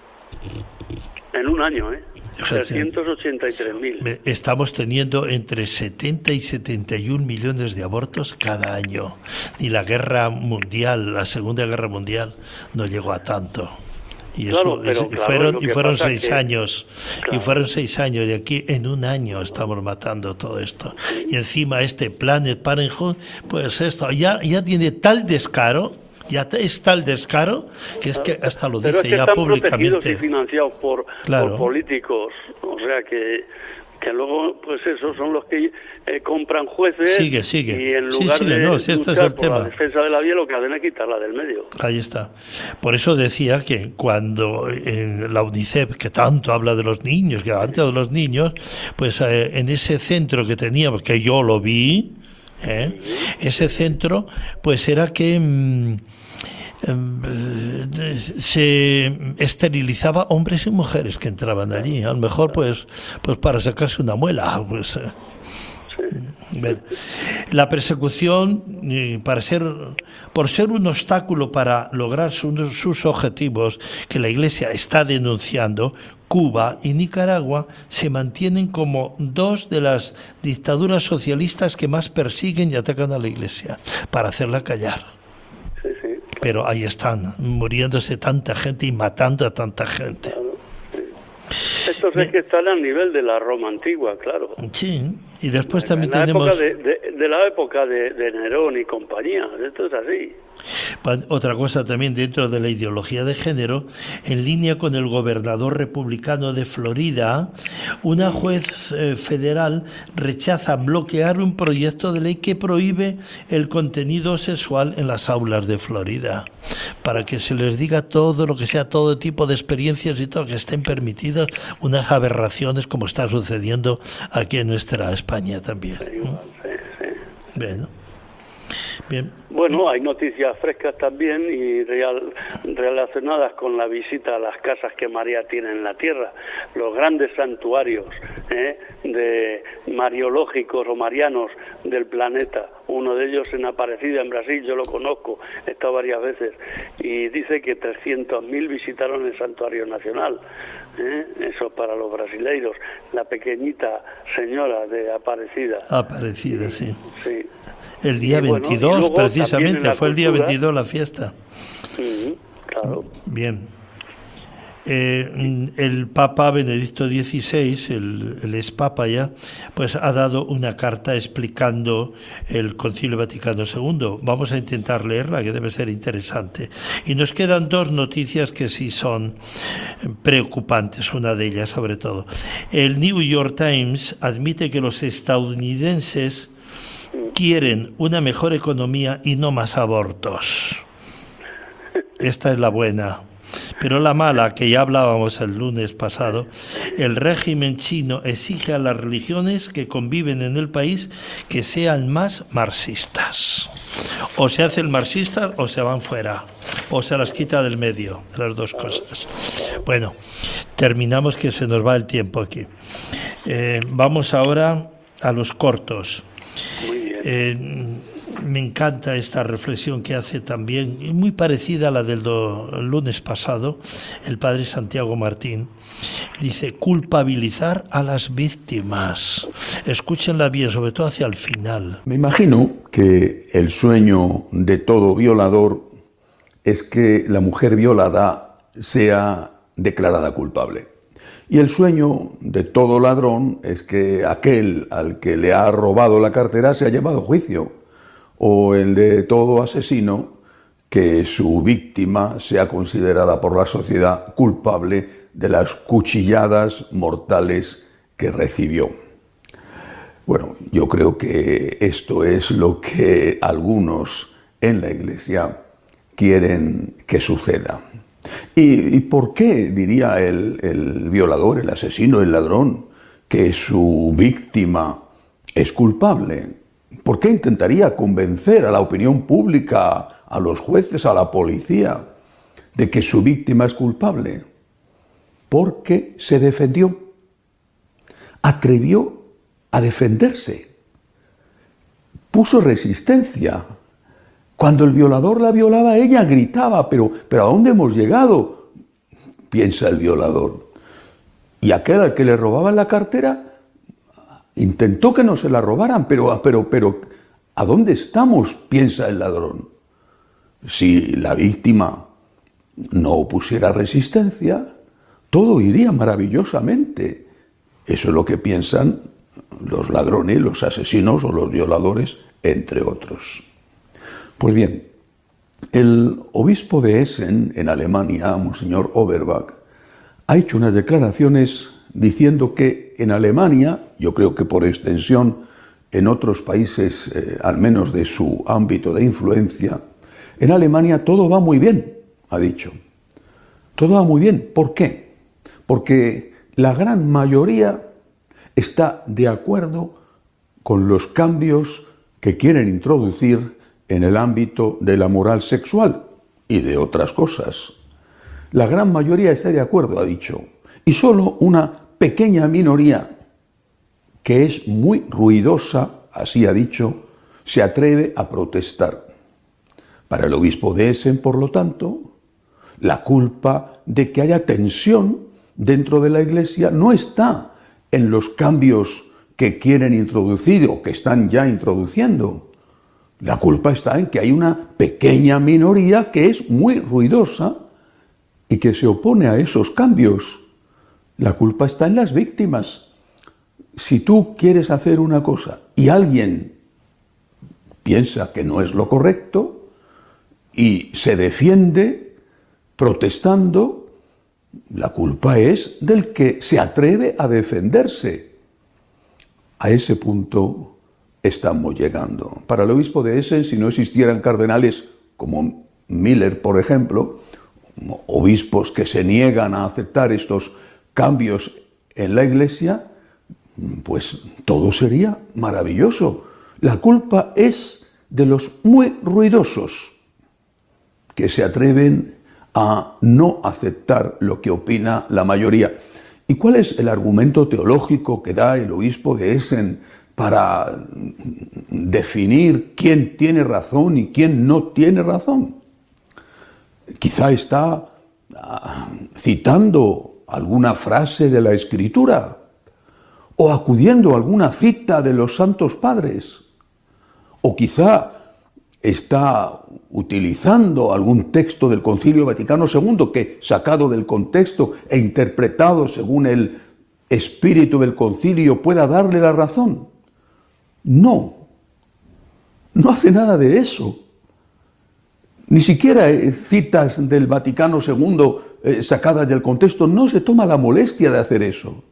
en un año, ¿eh? trescientos ochenta y tres mil. Estamos teniendo entre setenta y setenta y un millones de abortos cada año. Ni la guerra mundial, la Segunda Guerra Mundial, no llegó a tanto. Y Claro, eso, pero eso- y claro, fueron, lo y que fueron pasa seis que- años. Y claro. fueron seis años. Y aquí en un año estamos matando todo esto. Y encima este Planet Parenthood, pues esto ya, ya tiene tal descaro. Ya es tal descaro que es que hasta lo Pero dice es que ya están protegidos públicamente. y financiados por, Claro. por políticos. O sea que, que luego, pues esos son los que eh, compran jueces. Sigue, sigue. Y en Sí, lugar sigue, de no, si este es luchar el por la tema. defensa de la vida, lo que hacen es quitarla del medio. Ahí está. Por eso decía que cuando en la UNICEF, que tanto habla de los niños, que antes de los niños, pues eh, en ese centro que teníamos, que yo lo vi, ¿eh? ese centro, pues era que mm, em, eh, se esterilizaba hombres y mujeres que entraban allí. A lo mejor, pues, pues para sacarse una muela, pues. eh, Ver, La persecución, eh, para ser, por ser un obstáculo para lograr su- sus objetivos que la Iglesia está denunciando, Cuba y Nicaragua se mantienen como dos de las dictaduras socialistas que más persiguen y atacan a la Iglesia para hacerla callar. Sí, sí. Pero ahí están, muriéndose tanta gente y matando a tanta gente. Estos es que están al nivel de la Roma antigua, claro. Sí, y después también En la tenemos... época de, de- de la época de, de Nerón y compañía. Esto es así. Pa- Otra cosa también dentro de la ideología de género, en línea con el gobernador republicano de Florida, una juez eh, federal rechaza bloquear un proyecto de ley que prohíbe el contenido sexual en las aulas de Florida, para que se les diga todo lo que sea, todo tipo de experiencias y todo, que estén permitidas unas aberraciones como está sucediendo aquí en nuestra España también. ¿no? Sí, sí. Bueno. Bien. Bueno, hay noticias frescas también y real- relacionadas con la visita a las casas que María tiene en la tierra, los grandes santuarios ¿eh? de mariológicos o marianos del planeta. Uno de ellos en Aparecida, en Brasil, yo lo conozco, he estado varias veces, y dice que trescientos mil visitaron el Santuario Nacional. ¿eh? Eso para los brasileiros. La pequeñita señora de Aparecida. Aparecida, sí. Sí. El día Y bueno, y veintidós, luego también precisamente, en la fue el día cultura- veintidós la fiesta. Ujú, claro. Bien. Eh, el Papa Benedicto dieciséis, el, el ex Papa ya, pues ha dado una carta explicando el Concilio Vaticano segundo. Vamos a intentar leerla, que debe ser interesante. Y nos quedan dos noticias que sí son preocupantes, una de ellas sobre todo. El New York Times admite que los estadounidenses quieren una mejor economía y no más abortos. Esta es la buena. Pero la mala, que ya hablábamos el lunes pasado, el régimen chino exige a las religiones que conviven en el país que sean más marxistas. O se hacen marxistas o se van fuera, o se las quita del medio, las dos cosas. Bueno, terminamos, que se nos va el tiempo aquí. Eh, vamos ahora a los cortos. Muy bien. Eh, me encanta esta reflexión que hace también, muy parecida a la del do, lunes pasado, el padre Santiago Martín. Dice, culpabilizar a las víctimas. Escúchenla bien, sobre todo hacia el final. Me imagino que el sueño de todo violador es que la mujer violada sea declarada culpable. Y el sueño de todo ladrón es que aquel al que le ha robado la cartera se ha llevado a juicio. O el de todo asesino, que su víctima sea considerada por la sociedad culpable de las cuchilladas mortales que recibió. Bueno, yo creo que esto es lo que algunos en la Iglesia quieren que suceda. ¿Y, y por qué diría el, el violador, el asesino, el ladrón, que su víctima es culpable? ¿Por qué intentaría convencer a la opinión pública, a los jueces, a la policía, de que su víctima es culpable? Porque se defendió, atrevió a defenderse, puso resistencia. Cuando el violador la violaba, ella gritaba, pero, pero ¿a dónde hemos llegado?, piensa el violador. Y aquel al que le robaban la cartera intentó que no se la robaran, pero, pero, pero ¿a dónde estamos?, piensa el ladrón. Si la víctima no opusiera resistencia, todo iría maravillosamente. Eso es lo que piensan los ladrones, los asesinos o los violadores, entre otros. Pues bien, el obispo de Essen, en Alemania, Monseñor Oberbach, ha hecho unas declaraciones diciendo que en Alemania, yo creo que por extensión en otros países, eh, al menos de su ámbito de influencia, en Alemania todo va muy bien, ha dicho. Todo va muy bien. ¿Por qué? Porque la gran mayoría está de acuerdo con los cambios que quieren introducir en el ámbito de la moral sexual y de otras cosas. La gran mayoría está de acuerdo, ha dicho, y solo una pequeña minoría, que es muy ruidosa, así ha dicho, se atreve a protestar. Para el obispo de Essen, por lo tanto, la culpa de que haya tensión dentro de la Iglesia no está en los cambios que quieren introducir o que están ya introduciendo. La culpa está en que hay una pequeña minoría que es muy ruidosa y que se opone a esos cambios. La culpa está en las víctimas. Si tú quieres hacer una cosa y alguien piensa que no es lo correcto y se defiende protestando, la culpa es del que se atreve a defenderse. A ese punto estamos llegando. Para el obispo de Essen, si no existieran cardenales como Miller, por ejemplo, obispos que se niegan a aceptar estos cambios en la Iglesia, pues todo sería maravilloso. La culpa es de los muy ruidosos, que se atreven a no aceptar lo que opina la mayoría. ¿Y cuál es el argumento teológico que da el obispo de Essen para definir quién tiene razón y quién no tiene razón? Quizá está citando alguna frase de la Escritura o acudiendo a alguna cita de los santos padres, o quizá está utilizando algún texto del Concilio Vaticano segundo que, sacado del contexto e interpretado según el espíritu del concilio, pueda darle la razón. No, no hace nada de eso. Ni siquiera citas del Vaticano segundo eh, sacadas del contexto, no se toma la molestia de hacer eso.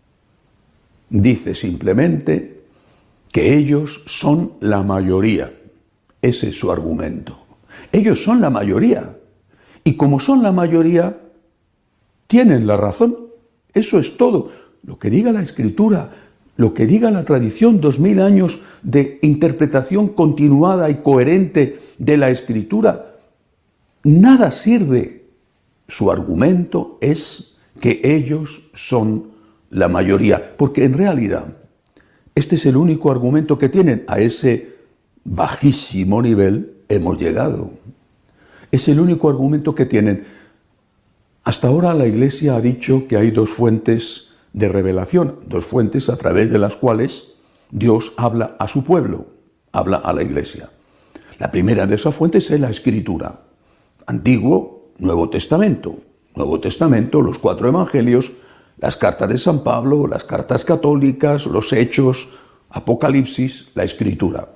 Dice simplemente que ellos son la mayoría. Ese es su argumento. Ellos son la mayoría. Y como son la mayoría, tienen la razón. Eso es todo. Lo que diga la Escritura, lo que diga la tradición, dos mil años de interpretación continuada y coherente de la Escritura, nada sirve. Su argumento es que ellos son la mayoría. Porque en realidad, este es el único argumento que tienen. A ese bajísimo nivel hemos llegado. Es el único argumento que tienen. Hasta ahora la Iglesia ha dicho que hay dos fuentes de revelación, dos fuentes a través de las cuales Dios habla a su pueblo, habla a la Iglesia. La primera de esas fuentes es la Escritura. Antiguo, Nuevo Testamento. Nuevo Testamento, los cuatro evangelios, las cartas de San Pablo, las cartas católicas, los Hechos, Apocalipsis, la Escritura.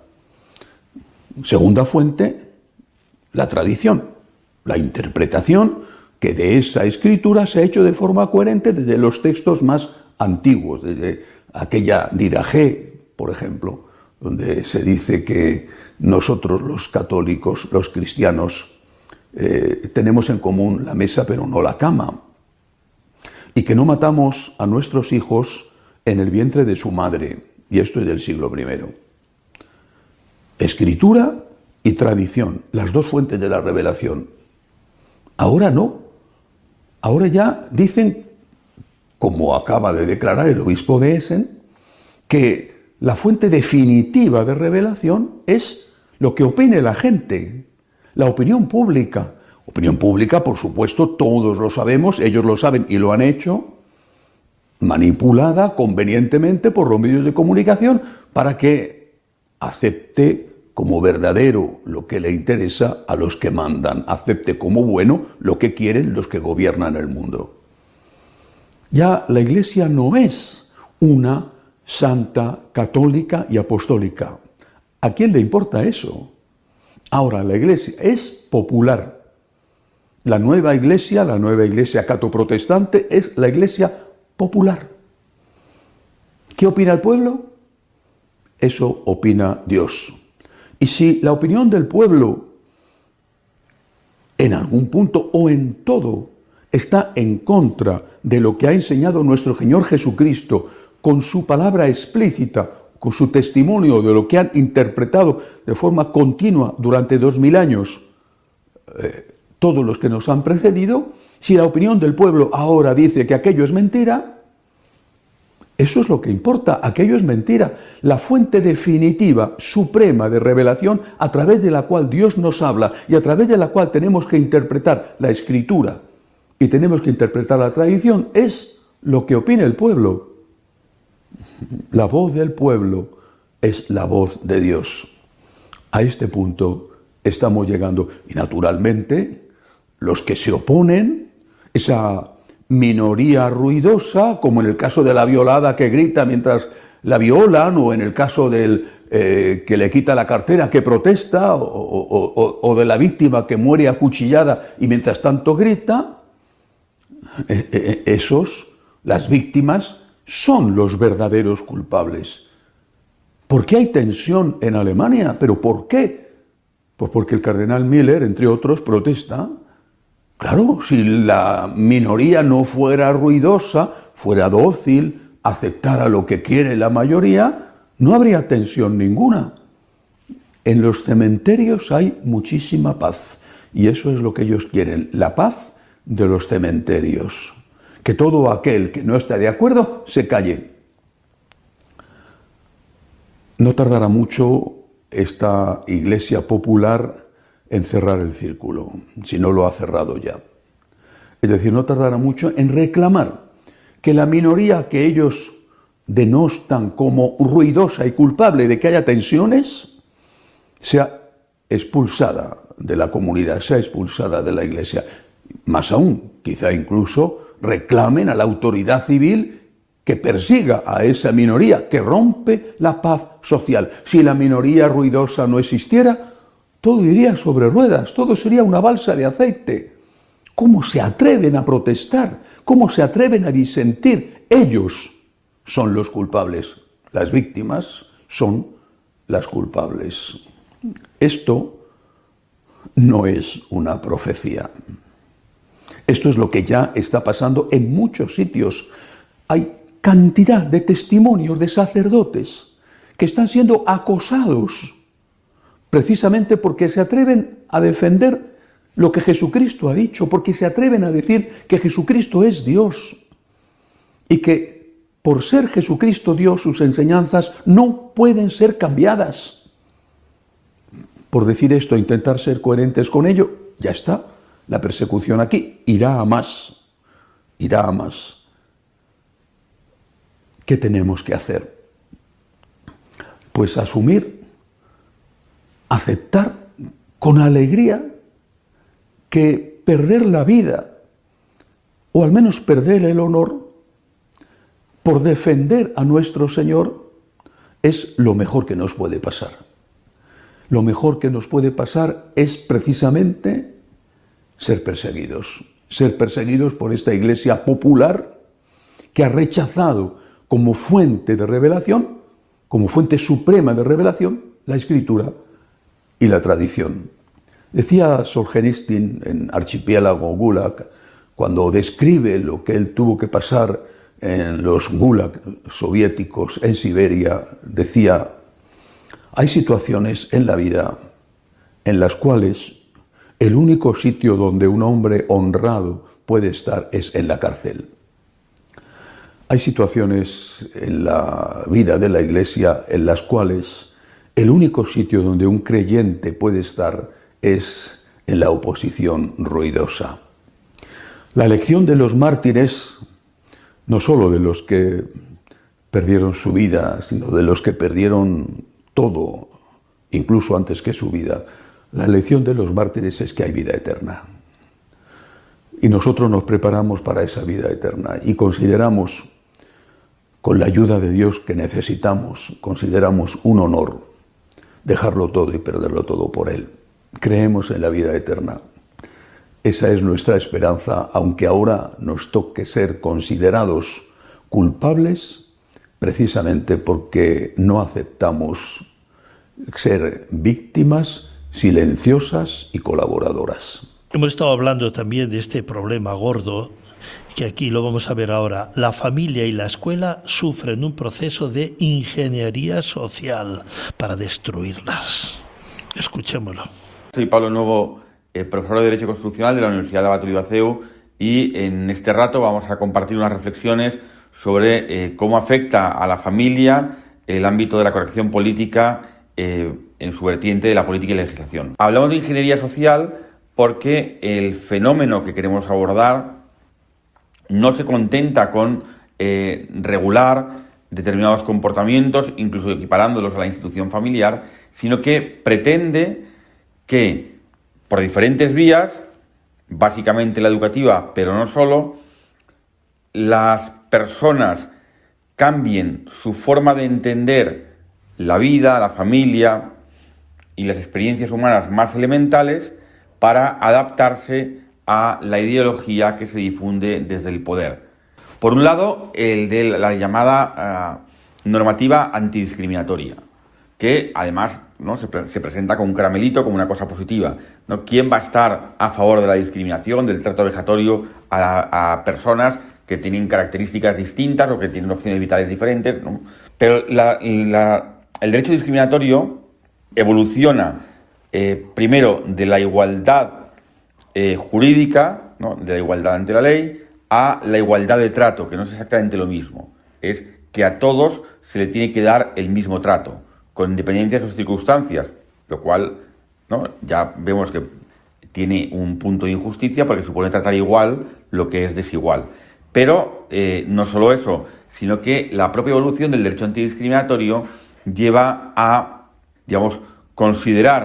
Segunda fuente, la tradición, la interpretación que de esa escritura se ha hecho de forma coherente desde los textos más antiguos, desde aquella Didache, por ejemplo, donde se dice que nosotros los católicos, los cristianos, eh, tenemos en común la mesa pero no la cama, y que no matamos a nuestros hijos en el vientre de su madre, y esto es del siglo primero. Escritura y tradición, las dos fuentes de la revelación. Ahora no. Ahora ya dicen, como acaba de declarar el obispo de Essen, que la fuente definitiva de revelación es lo que opine la gente, la opinión pública. Opinión pública, por supuesto, todos lo sabemos, ellos lo saben y lo han hecho, manipulada convenientemente por los medios de comunicación para que acepte como verdadero lo que le interesa a los que mandan, acepte como bueno lo que quieren los que gobiernan el mundo. Ya la Iglesia no es una santa, católica y apostólica. ¿A quién le importa eso? Ahora, la Iglesia es popular. La nueva Iglesia, la nueva Iglesia catoprotestante, es la Iglesia popular. ¿Qué opina el pueblo? Eso opina Dios. Y si la opinión del pueblo en algún punto o en todo está en contra de lo que ha enseñado nuestro Señor Jesucristo con su palabra explícita, con su testimonio de lo que han interpretado de forma continua durante dos mil años eh, todos los que nos han precedido, si la opinión del pueblo ahora dice que aquello es mentira, eso es lo que importa, aquello es mentira. La fuente definitiva, suprema de revelación a través de la cual Dios nos habla y a través de la cual tenemos que interpretar la Escritura y tenemos que interpretar la tradición es lo que opina el pueblo. La voz del pueblo es la voz de Dios. A este punto estamos llegando. Y naturalmente, los que se oponen, esa minoría ruidosa, como en el caso de la violada que grita mientras la violan, o en el caso del eh, que le quita la cartera que protesta, o, o, o, o de la víctima que muere acuchillada y mientras tanto grita, eh, eh, esos, las víctimas, son los verdaderos culpables. ¿Por qué hay tensión en Alemania? ¿Pero por qué? Pues porque el cardenal Miller, entre otros, protesta. Claro, si la minoría no fuera ruidosa, fuera dócil, aceptara lo que quiere la mayoría, no habría tensión ninguna. En los cementerios hay muchísima paz, y eso es lo que ellos quieren, la paz de los cementerios. Que todo aquel que no esté de acuerdo se calle. No tardará mucho esta iglesia popular en cerrar el círculo, si no lo ha cerrado ya. Es decir, no tardará mucho en reclamar que la minoría que ellos denostan como ruidosa y culpable de que haya tensiones, sea expulsada de la comunidad, sea expulsada de la Iglesia. Más aún, quizá incluso reclamen a la autoridad civil que persiga a esa minoría, que rompe la paz social. Si la minoría ruidosa no existiera, todo iría sobre ruedas, todo sería una balsa de aceite. ¿Cómo se atreven a protestar? ¿Cómo se atreven a disentir? Ellos son los culpables. Las víctimas son las culpables. Esto no es una profecía. Esto es lo que ya está pasando en muchos sitios. Hay cantidad de testimonios de sacerdotes que están siendo acosados precisamente porque se atreven a defender lo que Jesucristo ha dicho, porque se atreven a decir que Jesucristo es Dios y que por ser Jesucristo Dios sus enseñanzas no pueden ser cambiadas. Por decir esto, intentar ser coherentes con ello, ya está. La persecución aquí irá a más, irá a más. ¿Qué tenemos que hacer? Pues asumir, aceptar con alegría que perder la vida, o al menos perder el honor, por defender a nuestro Señor, es lo mejor que nos puede pasar. Lo mejor que nos puede pasar es precisamente ser perseguidos. Ser perseguidos por esta Iglesia popular que ha rechazado como fuente de revelación, como fuente suprema de revelación, la Escritura y la tradición. Decía Solzhenitsyn en Archipiélago Gulag, cuando describe lo que él tuvo que pasar en los gulag soviéticos en Siberia, decía: hay situaciones en la vida en las cuales el único sitio donde un hombre honrado puede estar es en la cárcel. Hay situaciones en la vida de la Iglesia en las cuales el único sitio donde un creyente puede estar es en la oposición ruidosa. La elección de los mártires, no solo de los que perdieron su vida, sino de los que perdieron todo, incluso antes que su vida, la elección de los mártires es que hay vida eterna. Y nosotros nos preparamos para esa vida eterna y consideramos, con la ayuda de Dios que necesitamos, consideramos un honor dejarlo todo y perderlo todo por Él. Creemos en la vida eterna. Esa es nuestra esperanza, aunque ahora nos toque ser considerados culpables precisamente porque no aceptamos ser víctimas silenciosas y colaboradoras. Hemos estado hablando también de este problema gordo, que aquí lo vamos a ver ahora. La familia y la escuela sufren un proceso de ingeniería social para destruirlas. Escuchémoslo. Soy Pablo Nuevo, eh, profesor de Derecho Constitucional de la Universidad de Abato Ibaceu, y en este rato vamos a compartir unas reflexiones sobre eh, cómo afecta a la familia el ámbito de la corrección política eh, en su vertiente de la política y la legislación. Hablamos de ingeniería social porque el fenómeno que queremos abordar no se contenta con eh, regular determinados comportamientos, incluso equiparándolos a la institución familiar, sino que pretende que por diferentes vías, básicamente la educativa, pero no solo, las personas cambien su forma de entender la vida, la familia y las experiencias humanas más elementales para adaptarse a la ideología que se difunde desde el poder. Por un lado, el de la llamada uh, normativa antidiscriminatoria, que además, ¿no?, se, pre- se presenta como un caramelito, como una cosa positiva, ¿no? ¿Quién va a estar a favor de la discriminación, del trato vejatorio a, a personas que tienen características distintas o que tienen opciones vitales diferentes, ¿no? Pero la, la, el derecho discriminatorio evoluciona eh, primero de la igualdad eh, jurídica, ¿no?, de la igualdad ante la ley, a la igualdad de trato, que no es exactamente lo mismo. Es que a todos se le tiene que dar el mismo trato, con independencia de sus circunstancias, lo cual, ¿no?, ya vemos que tiene un punto de injusticia porque supone tratar igual lo que es desigual. Pero eh, no solo eso, sino que la propia evolución del derecho antidiscriminatorio lleva a, digamos, considerar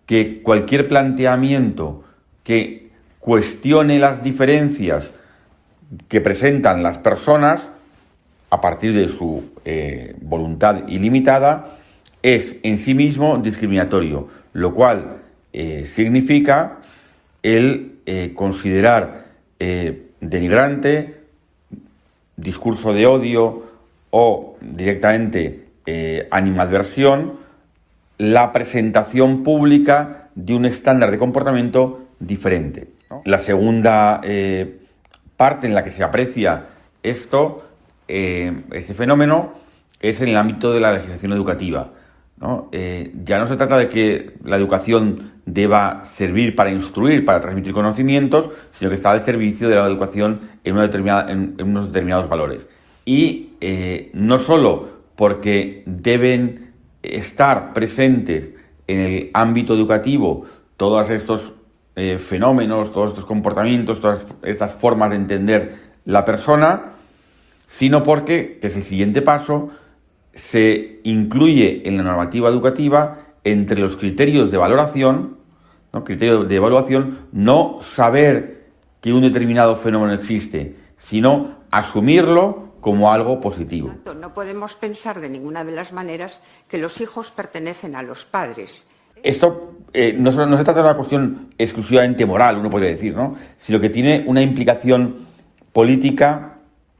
que cualquier planteamiento que cuestione las diferencias que presentan las personas a partir de su eh, voluntad ilimitada es en sí mismo discriminatorio, lo cual eh, significa el eh, considerar eh, denigrante, discurso de odio o directamente eh, animadversión la presentación pública de un estándar de comportamiento diferente, ¿no? La segunda eh, parte en la que se aprecia esto, eh, este fenómeno, es en el ámbito de la legislación educativa, ¿no? Eh, ya no se trata de que la educación deba servir para instruir, para transmitir conocimientos, sino que está al servicio de la educación en, una determinada, en, en unos determinados valores. Y eh, no solo porque deben estar presentes en el ámbito educativo todos estos eh, fenómenos, todos estos comportamientos, todas estas formas de entender la persona, sino porque, que es el siguiente paso, se incluye en la normativa educativa entre los criterios de valoración, ¿no? Criterios de evaluación, no saber que un determinado fenómeno existe, sino asumirlo como algo positivo. No podemos pensar de ninguna de las maneras que los hijos pertenecen a los padres. Esto eh, no, no se trata de una cuestión exclusivamente moral, uno podría decir, ¿no? Sino que tiene una implicación política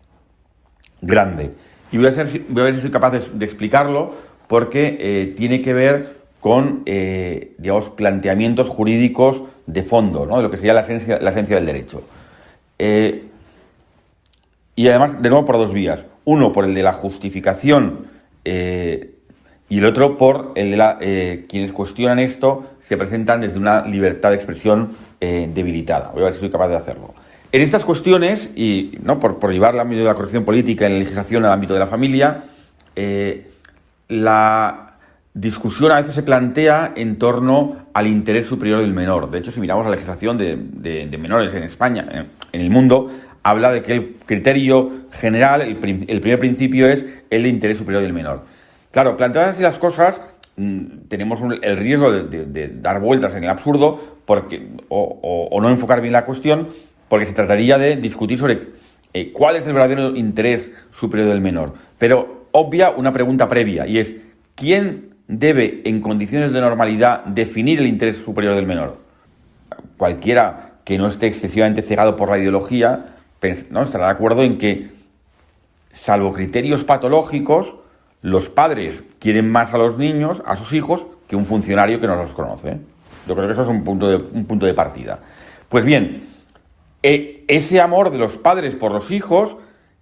grande. Y voy a, ser, voy a ver si soy capaz de, de explicarlo, porque eh, tiene que ver con, eh, digamos, planteamientos jurídicos de fondo, ¿no? De lo que sería la esencia, la esencia del derecho. Eh, y además, de nuevo, por dos vías. Uno, por el de la justificación, eh, y el otro por el de la, eh, quienes cuestionan esto se presentan desde una libertad de expresión eh, debilitada. Voy a ver si soy capaz de hacerlo. En estas cuestiones, y no por, por llevar el ámbito de la corrección política en la legislación al ámbito de la familia, eh, la discusión a veces se plantea en torno al interés superior del menor. De hecho, si miramos la legislación de, de, de menores en España, en, en el mundo, habla de que el criterio general, el, el primer principio es el de interés superior del menor. Claro, planteadas así las cosas, mmm, tenemos un, el riesgo de, de, de dar vueltas en el absurdo porque, o, o, o no enfocar bien la cuestión, porque se trataría de discutir sobre eh, cuál es el verdadero interés superior del menor. Pero obvia una pregunta previa, y es, ¿quién debe, en condiciones de normalidad, definir el interés superior del menor? Cualquiera que no esté excesivamente cegado por la ideología, ¿no?, estará de acuerdo en que, salvo criterios patológicos, los padres quieren más a los niños, a sus hijos, que un funcionario que no los conoce. Yo creo que eso es un punto de, un punto de partida. Pues bien, eh, ese amor de los padres por los hijos,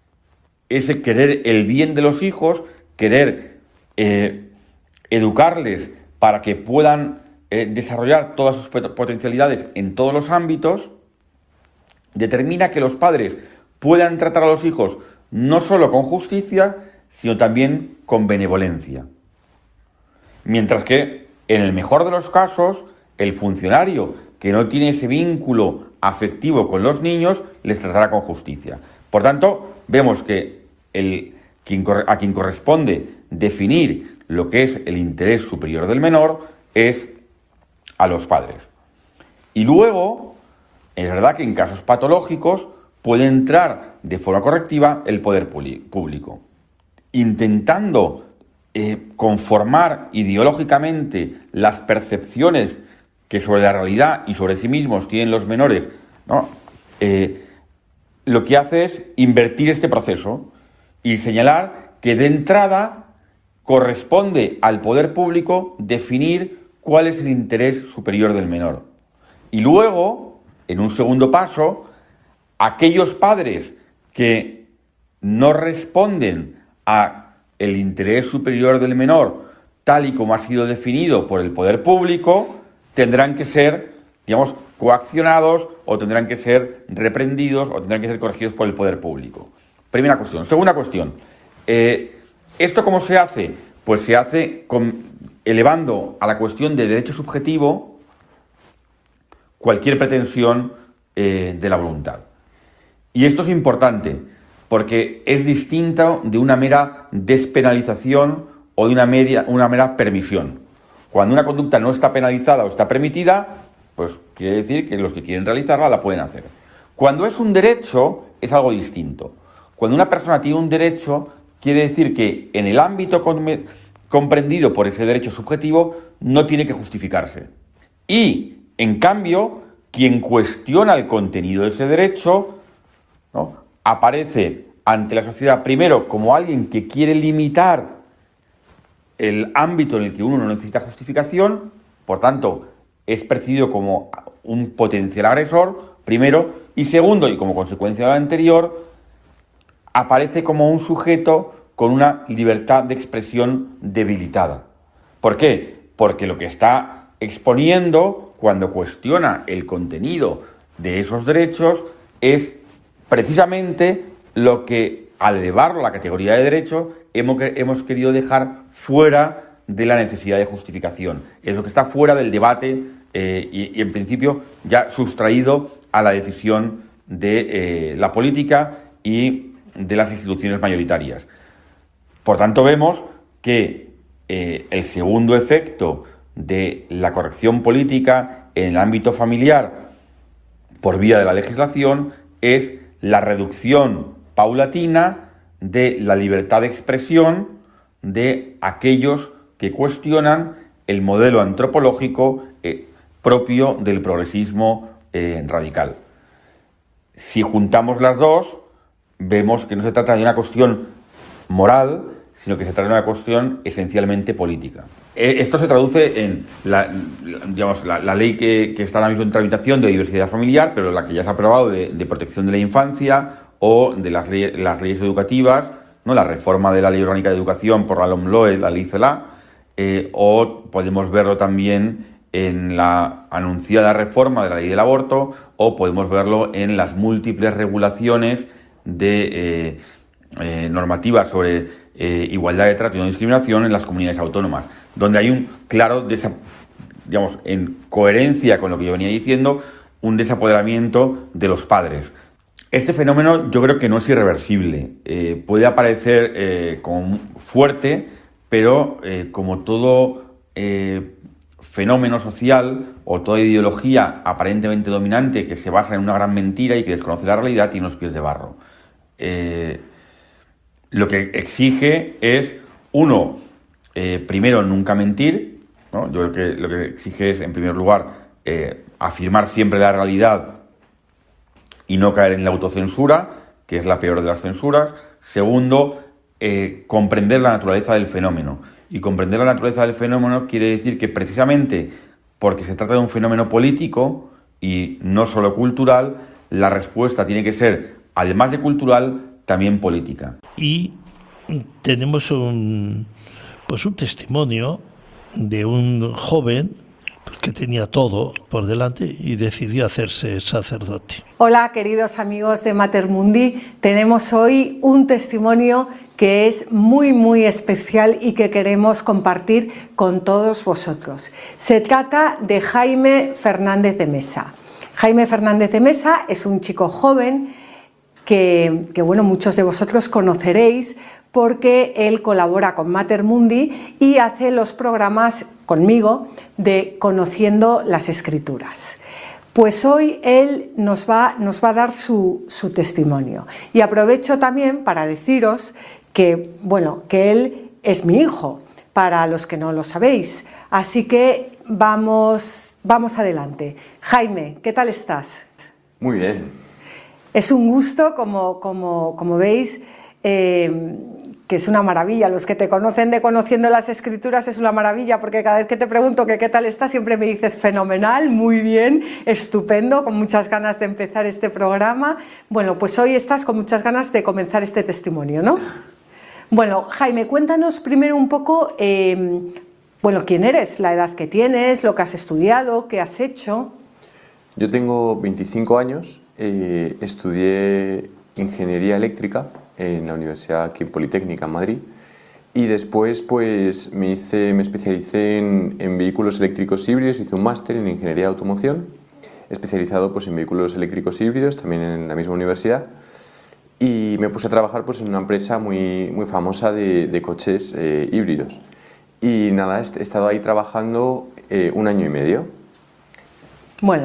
ese querer el bien de los hijos, querer eh, educarles para que puedan eh, desarrollar todas sus potencialidades en todos los ámbitos, determina que los padres puedan tratar a los hijos no solo con justicia, sino también con benevolencia. Mientras que, en el mejor de los casos, el funcionario que no tiene ese vínculo afectivo con los niños les tratará con justicia. Por tanto, vemos que el, quien, a quien corresponde definir lo que es el interés superior del menor es a los padres. Y luego, es verdad que en casos patológicos puede entrar de forma correctiva el poder público, intentando eh, conformar ideológicamente las percepciones que sobre la realidad y sobre sí mismos tienen los menores, ¿no? Eh, lo que hace es invertir este proceso y señalar que de entrada corresponde al poder público definir cuál es el interés superior del menor. Y luego, en un segundo paso, aquellos padres que no responden a el interés superior del menor tal y como ha sido definido por el poder público tendrán que ser, digamos, coaccionados o tendrán que ser reprendidos o tendrán que ser corregidos por el poder público. Primera cuestión. Segunda cuestión. Eh, ¿Esto cómo se hace? Pues se hace con, elevando a la cuestión de derecho subjetivo cualquier pretensión eh, de la voluntad. Y esto es importante porque es distinto de una mera despenalización o de una, media, una mera permisión. Cuando una conducta no está penalizada o está permitida, pues quiere decir que los que quieren realizarla la pueden hacer. Cuando es un derecho, es algo distinto. Cuando una persona tiene un derecho, quiere decir que en el ámbito comprendido por ese derecho subjetivo no tiene que justificarse. Y, en cambio, quien cuestiona el contenido de ese derecho, ¿no?, aparece ante la sociedad primero como alguien que quiere limitar el ámbito en el que uno no necesita justificación, por tanto, es percibido como un potencial agresor, primero, y segundo, y como consecuencia de lo anterior, aparece como un sujeto con una libertad de expresión debilitada. ¿Por qué? Porque lo que está exponiendo cuando cuestiona el contenido de esos derechos es precisamente lo que, al elevarlo a la categoría de derecho, hemos, hemos querido dejar fuera de la necesidad de justificación. Es lo que está fuera del debate eh, y, y, en principio, ya sustraído a la decisión de eh, la política y de las instituciones mayoritarias. Por tanto, vemos que eh, el segundo efecto de la corrección política en el ámbito familiar por vía de la legislación es la reducción paulatina de la libertad de expresión de aquellos que cuestionan el modelo antropológico eh, propio del progresismo eh, radical. Si juntamos las dos, vemos que no se trata de una cuestión moral, sino que se trata de una cuestión esencialmente política. Esto se traduce en la, digamos, la, la ley que, que está ahora mismo en tramitación de diversidad familiar, pero la que ya se ha aprobado de, de protección de la infancia, o de las, ley, las leyes educativas, ¿no?, la reforma de la Ley Orgánica de Educación por la LOMLOE, la Ley CELA, eh, o podemos verlo también en la anunciada reforma de la Ley del Aborto, o podemos verlo en las múltiples regulaciones de eh, eh, normativas sobre eh, igualdad de trato y no discriminación en las comunidades autónomas, donde hay un claro, desa, digamos, en coherencia con lo que yo venía diciendo, un desapoderamiento de los padres. Este fenómeno yo creo que no es irreversible. Eh, puede aparecer eh, como fuerte, pero eh, como todo eh, fenómeno social o toda ideología aparentemente dominante que se basa en una gran mentira y que desconoce la realidad, tiene los pies de barro. Eh, lo que exige es, uno, eh, primero, nunca mentir, ¿no? Yo creo que lo que exige es, en primer lugar, eh, afirmar siempre la realidad y no caer en la autocensura, que es la peor de las censuras. Segundo, eh, comprender la naturaleza del fenómeno. Y comprender la naturaleza del fenómeno quiere decir que precisamente porque se trata de un fenómeno político y no solo cultural, la respuesta tiene que ser, además de cultural, también política. Y tenemos un, pues un testimonio de un joven que tenía todo por delante y decidió hacerse sacerdote. Hola, queridos amigos de Mater Mundi. Tenemos hoy un testimonio que es muy, muy especial y que queremos compartir con todos vosotros. Se trata de Jaime Fernández de Mesa. Jaime Fernández de Mesa es un chico joven que, que bueno, muchos de vosotros conoceréis porque él colabora con Mater Mundi y hace los programas conmigo de Conociendo las Escrituras. Pues hoy él nos va, nos va a dar su, su testimonio. Y aprovecho también para deciros que, bueno, que él es mi hijo, para los que no lo sabéis. Así que vamos, vamos adelante. Jaime, ¿qué tal estás? Muy bien. Es un gusto, como, como, como veis, eh, que es una maravilla. Los que te conocen de Conociendo las Escrituras es una maravilla, porque cada vez que te pregunto que qué tal estás, siempre me dices fenomenal, muy bien, estupendo, con muchas ganas de empezar este programa. Bueno, pues hoy estás con muchas ganas de comenzar este testimonio, ¿no? Bueno, Jaime, cuéntanos primero un poco, eh, bueno, quién eres, la edad que tienes, lo que has estudiado, qué has hecho. Yo tengo veinticinco años, eh, estudié Ingeniería Eléctrica en la Universidad aquí Politécnica en Madrid y después pues me, hice, me especialicé en, en vehículos eléctricos híbridos, hice un máster en Ingeniería de Automoción, especializado pues en vehículos eléctricos híbridos, también en la misma universidad, y me puse a trabajar pues en una empresa muy, muy famosa de, de coches eh, híbridos. Y nada, he estado ahí trabajando eh, un año y medio. Bueno,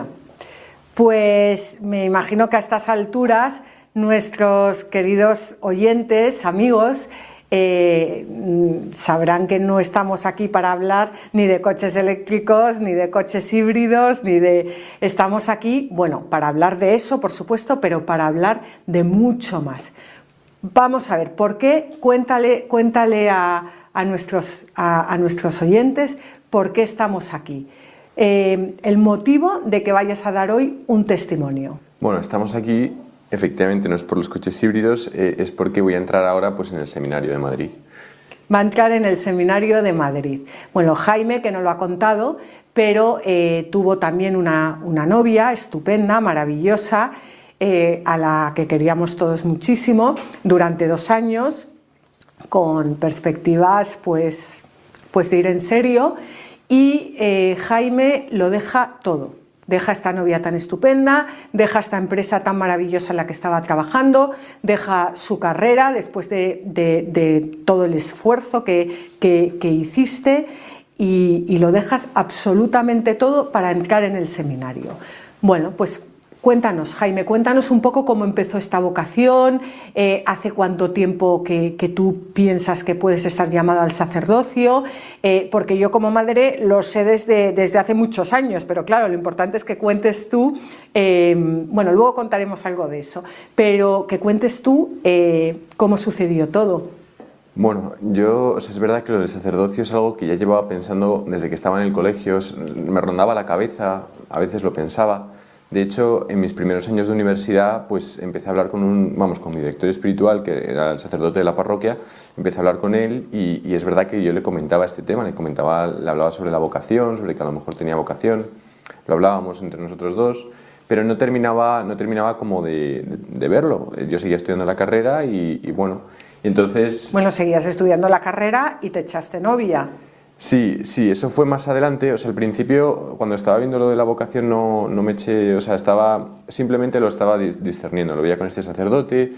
pues me imagino que a estas alturas nuestros queridos oyentes, amigos, eh, sabrán que no estamos aquí para hablar ni de coches eléctricos, ni de coches híbridos, ni de... Estamos aquí, bueno, para hablar de eso, por supuesto, pero para hablar de mucho más. Vamos a ver, ¿por qué? Cuéntale, cuéntale a, a, nuestros, a, a nuestros oyentes por qué estamos aquí. Eh, el motivo de que vayas a dar hoy un testimonio. Bueno, estamos aquí, efectivamente, no es por los coches híbridos, eh, es porque voy a entrar ahora pues, en el Seminario de Madrid. Va a entrar en el Seminario de Madrid. Bueno, Jaime, que no lo ha contado, pero eh, tuvo también una, una novia estupenda, maravillosa, Eh, a la que queríamos todos muchísimo durante dos años, con perspectivas pues, pues de ir en serio, y eh, Jaime lo deja todo, deja esta novia tan estupenda, deja esta empresa tan maravillosa en la que estaba trabajando, deja su carrera después de, de, de todo el esfuerzo que, que, que hiciste y, y lo dejas absolutamente todo para entrar en el seminario. Bueno, pues cuéntanos, Jaime, cuéntanos un poco cómo empezó esta vocación, eh, hace cuánto tiempo que, que tú piensas que puedes estar llamado al sacerdocio, eh, porque yo como madre lo sé desde, desde hace muchos años, pero claro, lo importante es que cuentes tú, eh, bueno, luego contaremos algo de eso, pero que cuentes tú eh, cómo sucedió todo. Bueno, yo, o sea, es verdad que lo del sacerdocio es algo que ya llevaba pensando desde que estaba en el colegio, me rondaba la cabeza, a veces lo pensaba. De hecho, en mis primeros años de universidad, pues empecé a hablar con un, vamos, con mi director espiritual, que era el sacerdote de la parroquia, empecé a hablar con él y, y es verdad que yo le comentaba este tema, le comentaba, le hablaba sobre la vocación, sobre que a lo mejor tenía vocación, lo hablábamos entre nosotros dos, pero no terminaba, no terminaba como de, de, de verlo. Yo seguía estudiando la carrera y, y bueno, entonces... Bueno, seguías estudiando la carrera y te echaste novia. Sí, sí, eso fue más adelante, o sea, al principio, cuando estaba viendo lo de la vocación, no, no me eché, o sea, estaba, simplemente lo estaba discerniendo, lo veía con este sacerdote,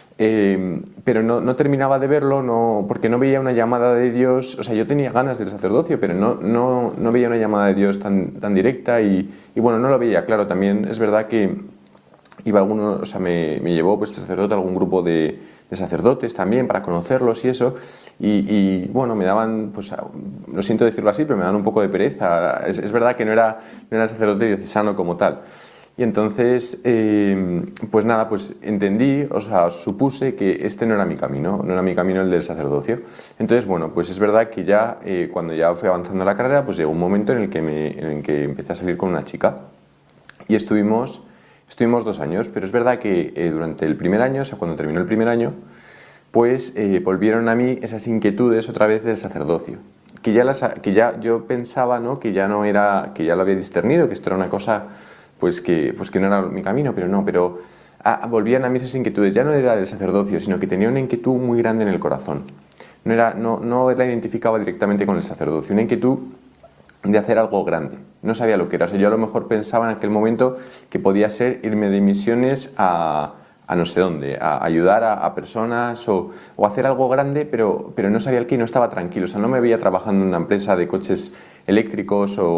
eh, pero no, no terminaba de verlo, no, porque no veía una llamada de Dios, o sea, yo tenía ganas del sacerdocio, pero no, no, no veía una llamada de Dios tan, tan directa y, y, bueno, no lo veía, claro, también es verdad que iba alguno, o sea, me, me llevó pues este sacerdote a algún grupo de, de sacerdotes también para conocerlos y eso, y, y bueno, me daban, pues, lo siento decirlo así, pero me daban un poco de pereza. Es, es verdad que no era, no era sacerdote diocesano como tal. Y entonces, eh, pues nada, pues entendí, o sea, supuse que este no era mi camino, no era mi camino el del sacerdocio. Entonces, bueno, pues es verdad que ya, eh, cuando ya fui avanzando la carrera, pues llegó un momento en el que, me, en el que empecé a salir con una chica y estuvimos... Estuvimos dos años, pero es verdad que eh, durante el primer año, o sea, cuando terminó el primer año, pues eh, volvieron a mí esas inquietudes otra vez del sacerdocio, que ya, las, que ya yo pensaba, ¿no?, que ya no era, que ya lo había discernido, que esto era una cosa, pues que, pues que no era mi camino, pero no, pero a, volvían a mí esas inquietudes, ya no era del sacerdocio, sino que tenía una inquietud muy grande en el corazón, no, era, no, no la identificaba directamente con el sacerdocio, una inquietud de hacer algo grande. No sabía lo que era. O sea, yo a lo mejor pensaba en aquel momento que podía ser irme de misiones a, a no sé dónde, a ayudar a, a personas o, o hacer algo grande, pero, pero no sabía el qué y no estaba tranquilo. O sea, no me veía trabajando en una empresa de coches eléctricos o,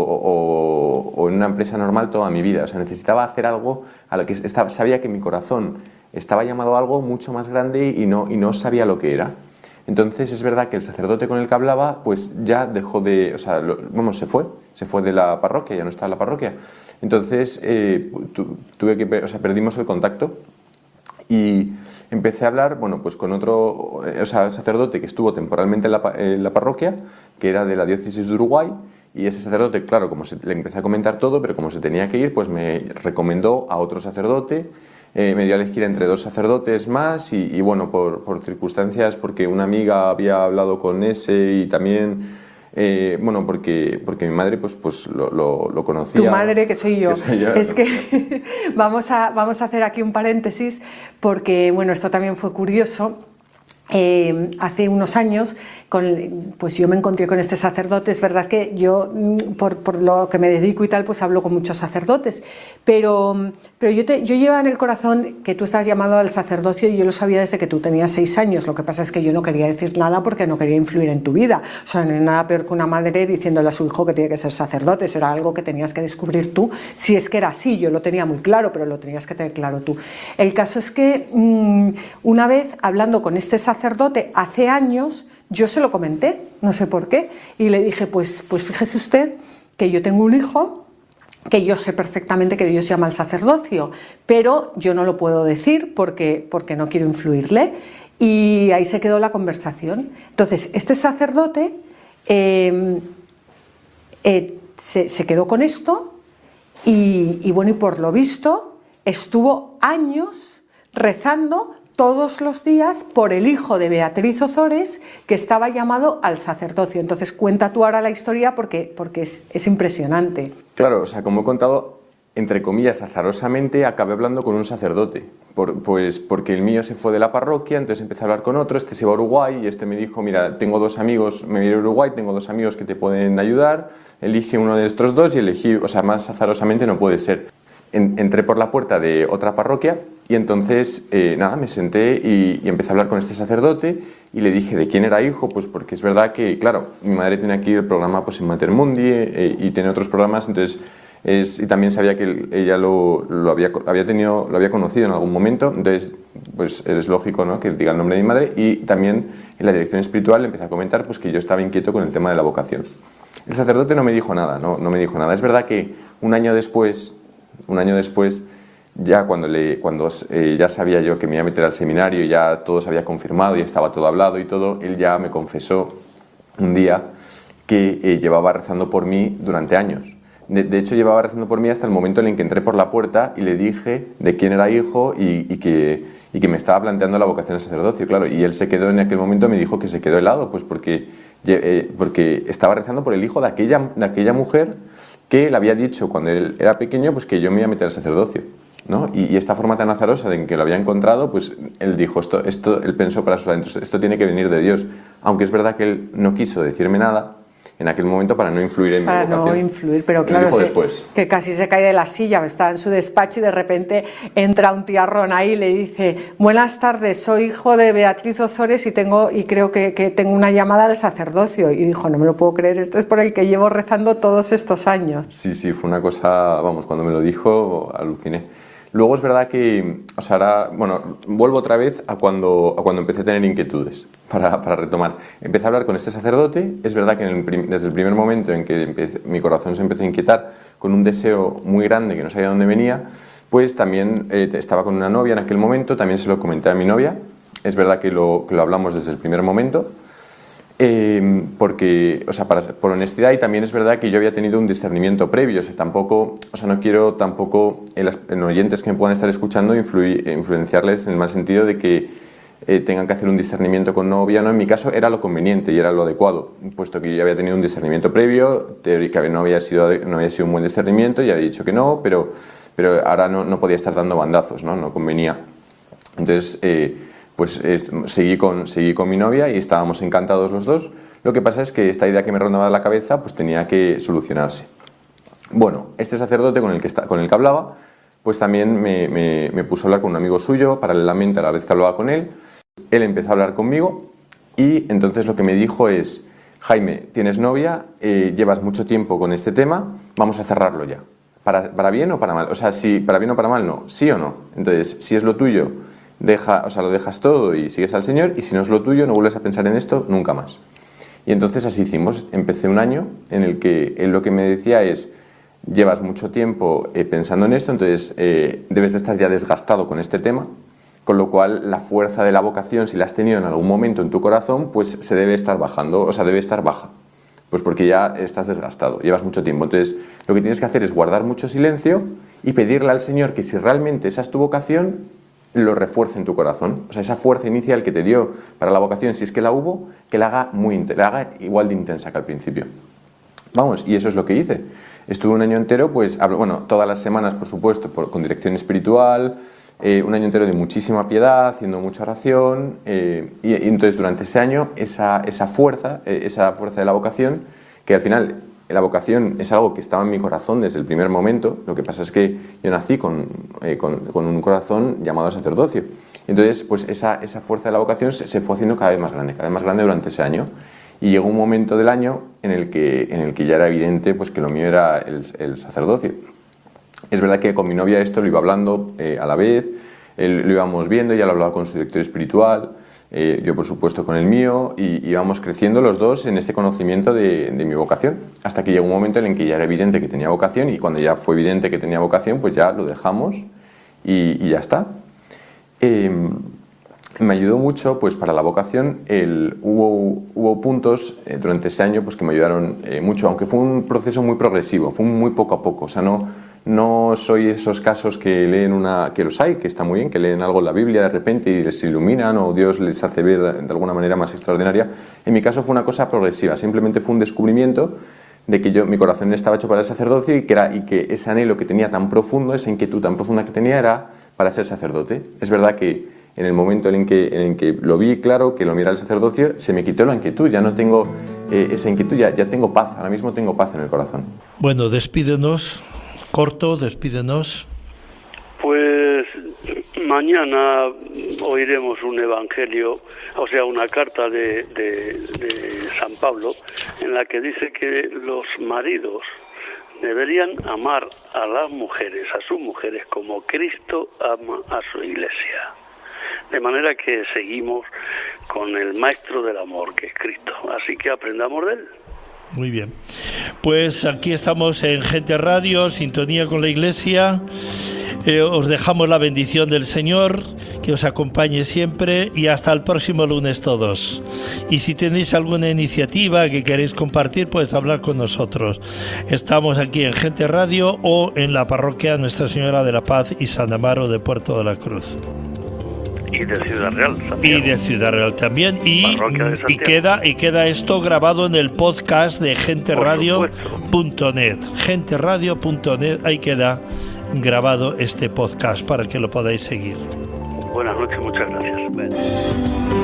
o, o en una empresa normal toda mi vida. O sea, necesitaba hacer algo a lo que estaba, sabía que mi corazón estaba llamado a algo mucho más grande y no, y no sabía lo que era. Entonces es verdad que el sacerdote con el que hablaba pues ya dejó de, o sea, lo, vamos, se fue, se fue de la parroquia, ya no estaba en la parroquia. Entonces eh, tu, tuve que, o sea, perdimos el contacto y empecé a hablar, bueno, pues con otro, o sea, sacerdote que estuvo temporalmente en la, en la parroquia, que era de la diócesis de Uruguay, y ese sacerdote, claro, como se, le empecé a comentar todo, pero como se tenía que ir, pues me recomendó a otro sacerdote. Eh, me dio a elegir entre dos sacerdotes más y, y bueno, por, por circunstancias, porque una amiga había hablado con ese y también, eh, bueno, porque, porque mi madre pues, pues lo, lo, lo conocía. Tu madre, que soy yo. Que soy yo. Es que vamos a, vamos a hacer aquí un paréntesis porque, bueno, esto también fue curioso. Eh, hace unos años, con, pues yo me encontré con este sacerdote. Es verdad que yo, por, por lo que me dedico y tal, pues hablo con muchos sacerdotes, pero, pero yo, te, yo llevaba en el corazón que tú estás llamado al sacerdocio, y yo lo sabía desde que tú tenías seis años. Lo que pasa es que yo no quería decir nada porque no quería influir en tu vida. O sea, no hay nada peor que una madre diciéndole a su hijo que tiene que ser sacerdote. Eso era algo que tenías que descubrir tú, si es que era así. Yo lo tenía muy claro, pero lo tenías que tener claro tú. El caso es que mmm, una vez, hablando con este sacerdote hace años, yo se lo comenté, no sé por qué, y le dije, pues, pues fíjese usted que yo tengo un hijo, que yo sé perfectamente que Dios llama al sacerdocio, pero yo no lo puedo decir porque, porque no quiero influirle. Y ahí se quedó la conversación. Entonces, este sacerdote eh, eh, se, se quedó con esto y, y bueno, y por lo visto estuvo años rezando todos los días por el hijo de Beatriz Ozores, que estaba llamado al sacerdocio. Entonces cuenta tú ahora la historia porque, porque es, es impresionante. Claro, o sea, como he contado, entre comillas, azarosamente acabé hablando con un sacerdote, por, pues porque el mío se fue de la parroquia, entonces empecé a hablar con otro, este se va a Uruguay y este me dijo, mira, tengo dos amigos, me voy a ir a Uruguay, tengo dos amigos que te pueden ayudar, elige uno de estos dos y elegí, o sea, más azarosamente no puede ser. En, entré por la puerta de otra parroquia y entonces, eh, nada, me senté y, y empecé a hablar con este sacerdote y le dije de quién era hijo, pues porque es verdad que, claro, mi madre tiene aquí el programa pues en Mater Mundi eh, y tiene otros programas, entonces, es, y también sabía que él, ella lo, lo, había, había tenido, lo había conocido en algún momento, entonces, pues es lógico, ¿no?, que diga el nombre de mi madre. Y también en la dirección espiritual le empecé a comentar pues que yo estaba inquieto con el tema de la vocación. El sacerdote no me dijo nada, no, no me dijo nada. Es verdad que un año después... Un año después, ya cuando, le, cuando eh, ya sabía yo que me iba a meter al seminario, ya todo se había confirmado y estaba todo hablado y todo, él ya me confesó un día que eh, llevaba rezando por mí durante años. De, de hecho, llevaba rezando por mí hasta el momento en el que entré por la puerta y le dije de quién era hijo y, y, que, y que me estaba planteando la vocación al sacerdocio, claro. Y él se quedó en aquel momento, me dijo que se quedó helado, pues porque, eh, porque estaba rezando por el hijo de aquella, de aquella mujer que le había dicho cuando él era pequeño pues que yo me iba a meter al sacerdocio, ¿no? Y, y esta forma tan azarosa de en que lo había encontrado, pues él dijo, esto, esto él pensó para sus adentros, esto tiene que venir de Dios, aunque es verdad que él no quiso decirme nada en aquel momento para no influir en para mi vocación. Para no influir, pero claro, dijo se, después. que casi se cae de la silla, está en su despacho y de repente entra un tiarrón ahí y le dice, buenas tardes, soy hijo de Beatriz Ozores y, tengo, y creo que, que tengo una llamada al sacerdocio. Y dijo, no me lo puedo creer, esto es por el que llevo rezando todos estos años. Sí, sí, fue una cosa, vamos, cuando me lo dijo aluciné. Luego es verdad que, o sea, ahora, bueno, vuelvo otra vez a cuando, a cuando empecé a tener inquietudes, para, para retomar. Empecé a hablar con este sacerdote, es verdad que en el, desde el primer momento en que empecé, mi corazón se empezó a inquietar con un deseo muy grande que no sabía de dónde venía, pues también eh, estaba con una novia en aquel momento, también se lo comenté a mi novia, es verdad que lo, que lo hablamos desde el primer momento, Eh, porque, o sea, para, por honestidad, y también es verdad que yo había tenido un discernimiento previo, o sea, tampoco, o sea, no quiero tampoco en, las, en oyentes que me puedan estar escuchando influir, influenciarles en el mal sentido de que eh, tengan que hacer un discernimiento con novia, ¿no? En mi caso era lo conveniente y era lo adecuado, puesto que yo ya había tenido un discernimiento previo, que no había sido, no había sido un buen discernimiento, y había dicho que no, pero, pero ahora no, no podía estar dando bandazos, ¿no? No convenía. Entonces, eh, pues eh, seguí, con, seguí con mi novia y estábamos encantados los dos. Lo que pasa es que esta idea que me rondaba la cabeza pues tenía que solucionarse. Bueno, este sacerdote con el que, está, con el que hablaba, pues también me, me, me puso a hablar con un amigo suyo, paralelamente a la vez que hablaba con él. Él empezó a hablar conmigo y entonces lo que me dijo es, Jaime, tienes novia, eh, llevas mucho tiempo con este tema, vamos a cerrarlo ya. ¿Para, para bien o para mal? O sea, si para bien o para mal, no. ¿Sí o no? Entonces, si es lo tuyo, deja, o sea, lo dejas todo y sigues al Señor, y si no es lo tuyo, no vuelves a pensar en esto nunca más. Y entonces así hicimos. Empecé un año en el que él lo que me decía es, llevas mucho tiempo eh, pensando en esto, entonces eh, debes de estar ya desgastado con este tema, con lo cual la fuerza de la vocación, si la has tenido en algún momento en tu corazón, pues se debe estar bajando, o sea, debe estar baja. Pues porque ya estás desgastado, llevas mucho tiempo. Entonces, lo que tienes que hacer es guardar mucho silencio y pedirle al Señor que si realmente esa es tu vocación, lo refuerce en tu corazón. O sea, esa fuerza inicial que te dio para la vocación, si es que la hubo, que la haga, muy, la haga igual de intensa que al principio. Vamos, y eso es lo que hice. Estuve un año entero, pues, bueno, todas las semanas, por supuesto, por, con dirección espiritual, eh, un año entero de muchísima piedad, haciendo mucha oración, eh, y, y entonces durante ese año esa, esa fuerza, eh, esa fuerza de la vocación, que al final la vocación es algo que estaba en mi corazón desde el primer momento, lo que pasa es que yo nací con, eh, con, con un corazón llamado al sacerdocio. Entonces, pues esa, esa fuerza de la vocación se, se fue haciendo cada vez más grande, cada vez más grande durante ese año. Y llegó un momento del año en el que, en el que ya era evidente pues, que lo mío era el, el sacerdocio. Es verdad que con mi novia esto lo iba hablando eh, a la vez, él, lo íbamos viendo, ya lo hablaba con su director espiritual, eh, yo por supuesto con el mío, y íbamos creciendo los dos en este conocimiento de, de mi vocación, hasta que llegó un momento en el que ya era evidente que tenía vocación, y cuando ya fue evidente que tenía vocación, pues ya lo dejamos y, y ya está. Eh, me ayudó mucho, pues para la vocación, el, hubo, hubo puntos eh, durante ese año pues, que me ayudaron eh, mucho, aunque fue un proceso muy progresivo, fue muy poco a poco, o sea, no, no soy esos casos que leen una, que los hay, que está muy bien, que leen algo en la Biblia de repente y les iluminan o Dios les hace ver de, de alguna manera más extraordinaria. En mi caso fue una cosa progresiva, simplemente fue un descubrimiento de que yo, mi corazón estaba hecho para el sacerdocio y que, era, y que ese anhelo que tenía tan profundo, esa inquietud tan profunda que tenía era para ser sacerdote. Es verdad que en el momento en que, en el que lo vi claro, que lo mira el sacerdocio, se me quitó la inquietud, ya no tengo eh, esa inquietud, ya, ya tengo paz, ahora mismo tengo paz en el corazón. Bueno, despídenos, corto, despídenos. Pues mañana oiremos un evangelio, o sea, una carta de, de, de San Pablo, en la que dice que los maridos deberían amar a las mujeres, a sus mujeres, como Cristo ama a su iglesia. De manera que seguimos con el maestro del amor, que es Cristo. Así que aprendamos de él. Muy bien. Pues aquí estamos en Gente Radio, sintonía con la Iglesia. Eh, os dejamos la bendición del Señor, que os acompañe siempre y hasta el próximo lunes todos. Y si tenéis alguna iniciativa que queréis compartir, pues hablar con nosotros. Estamos aquí en Gente Radio o en la parroquia Nuestra Señora de la Paz y San Amaro de Puerto de la Cruz. Y de Ciudad Real también. Y de Ciudad Real también. Y, y, queda, y queda esto grabado en el podcast de gente radio punto net. gente radio punto net, ahí queda grabado este podcast para que lo podáis seguir. Buenas noches, muchas gracias. Bueno.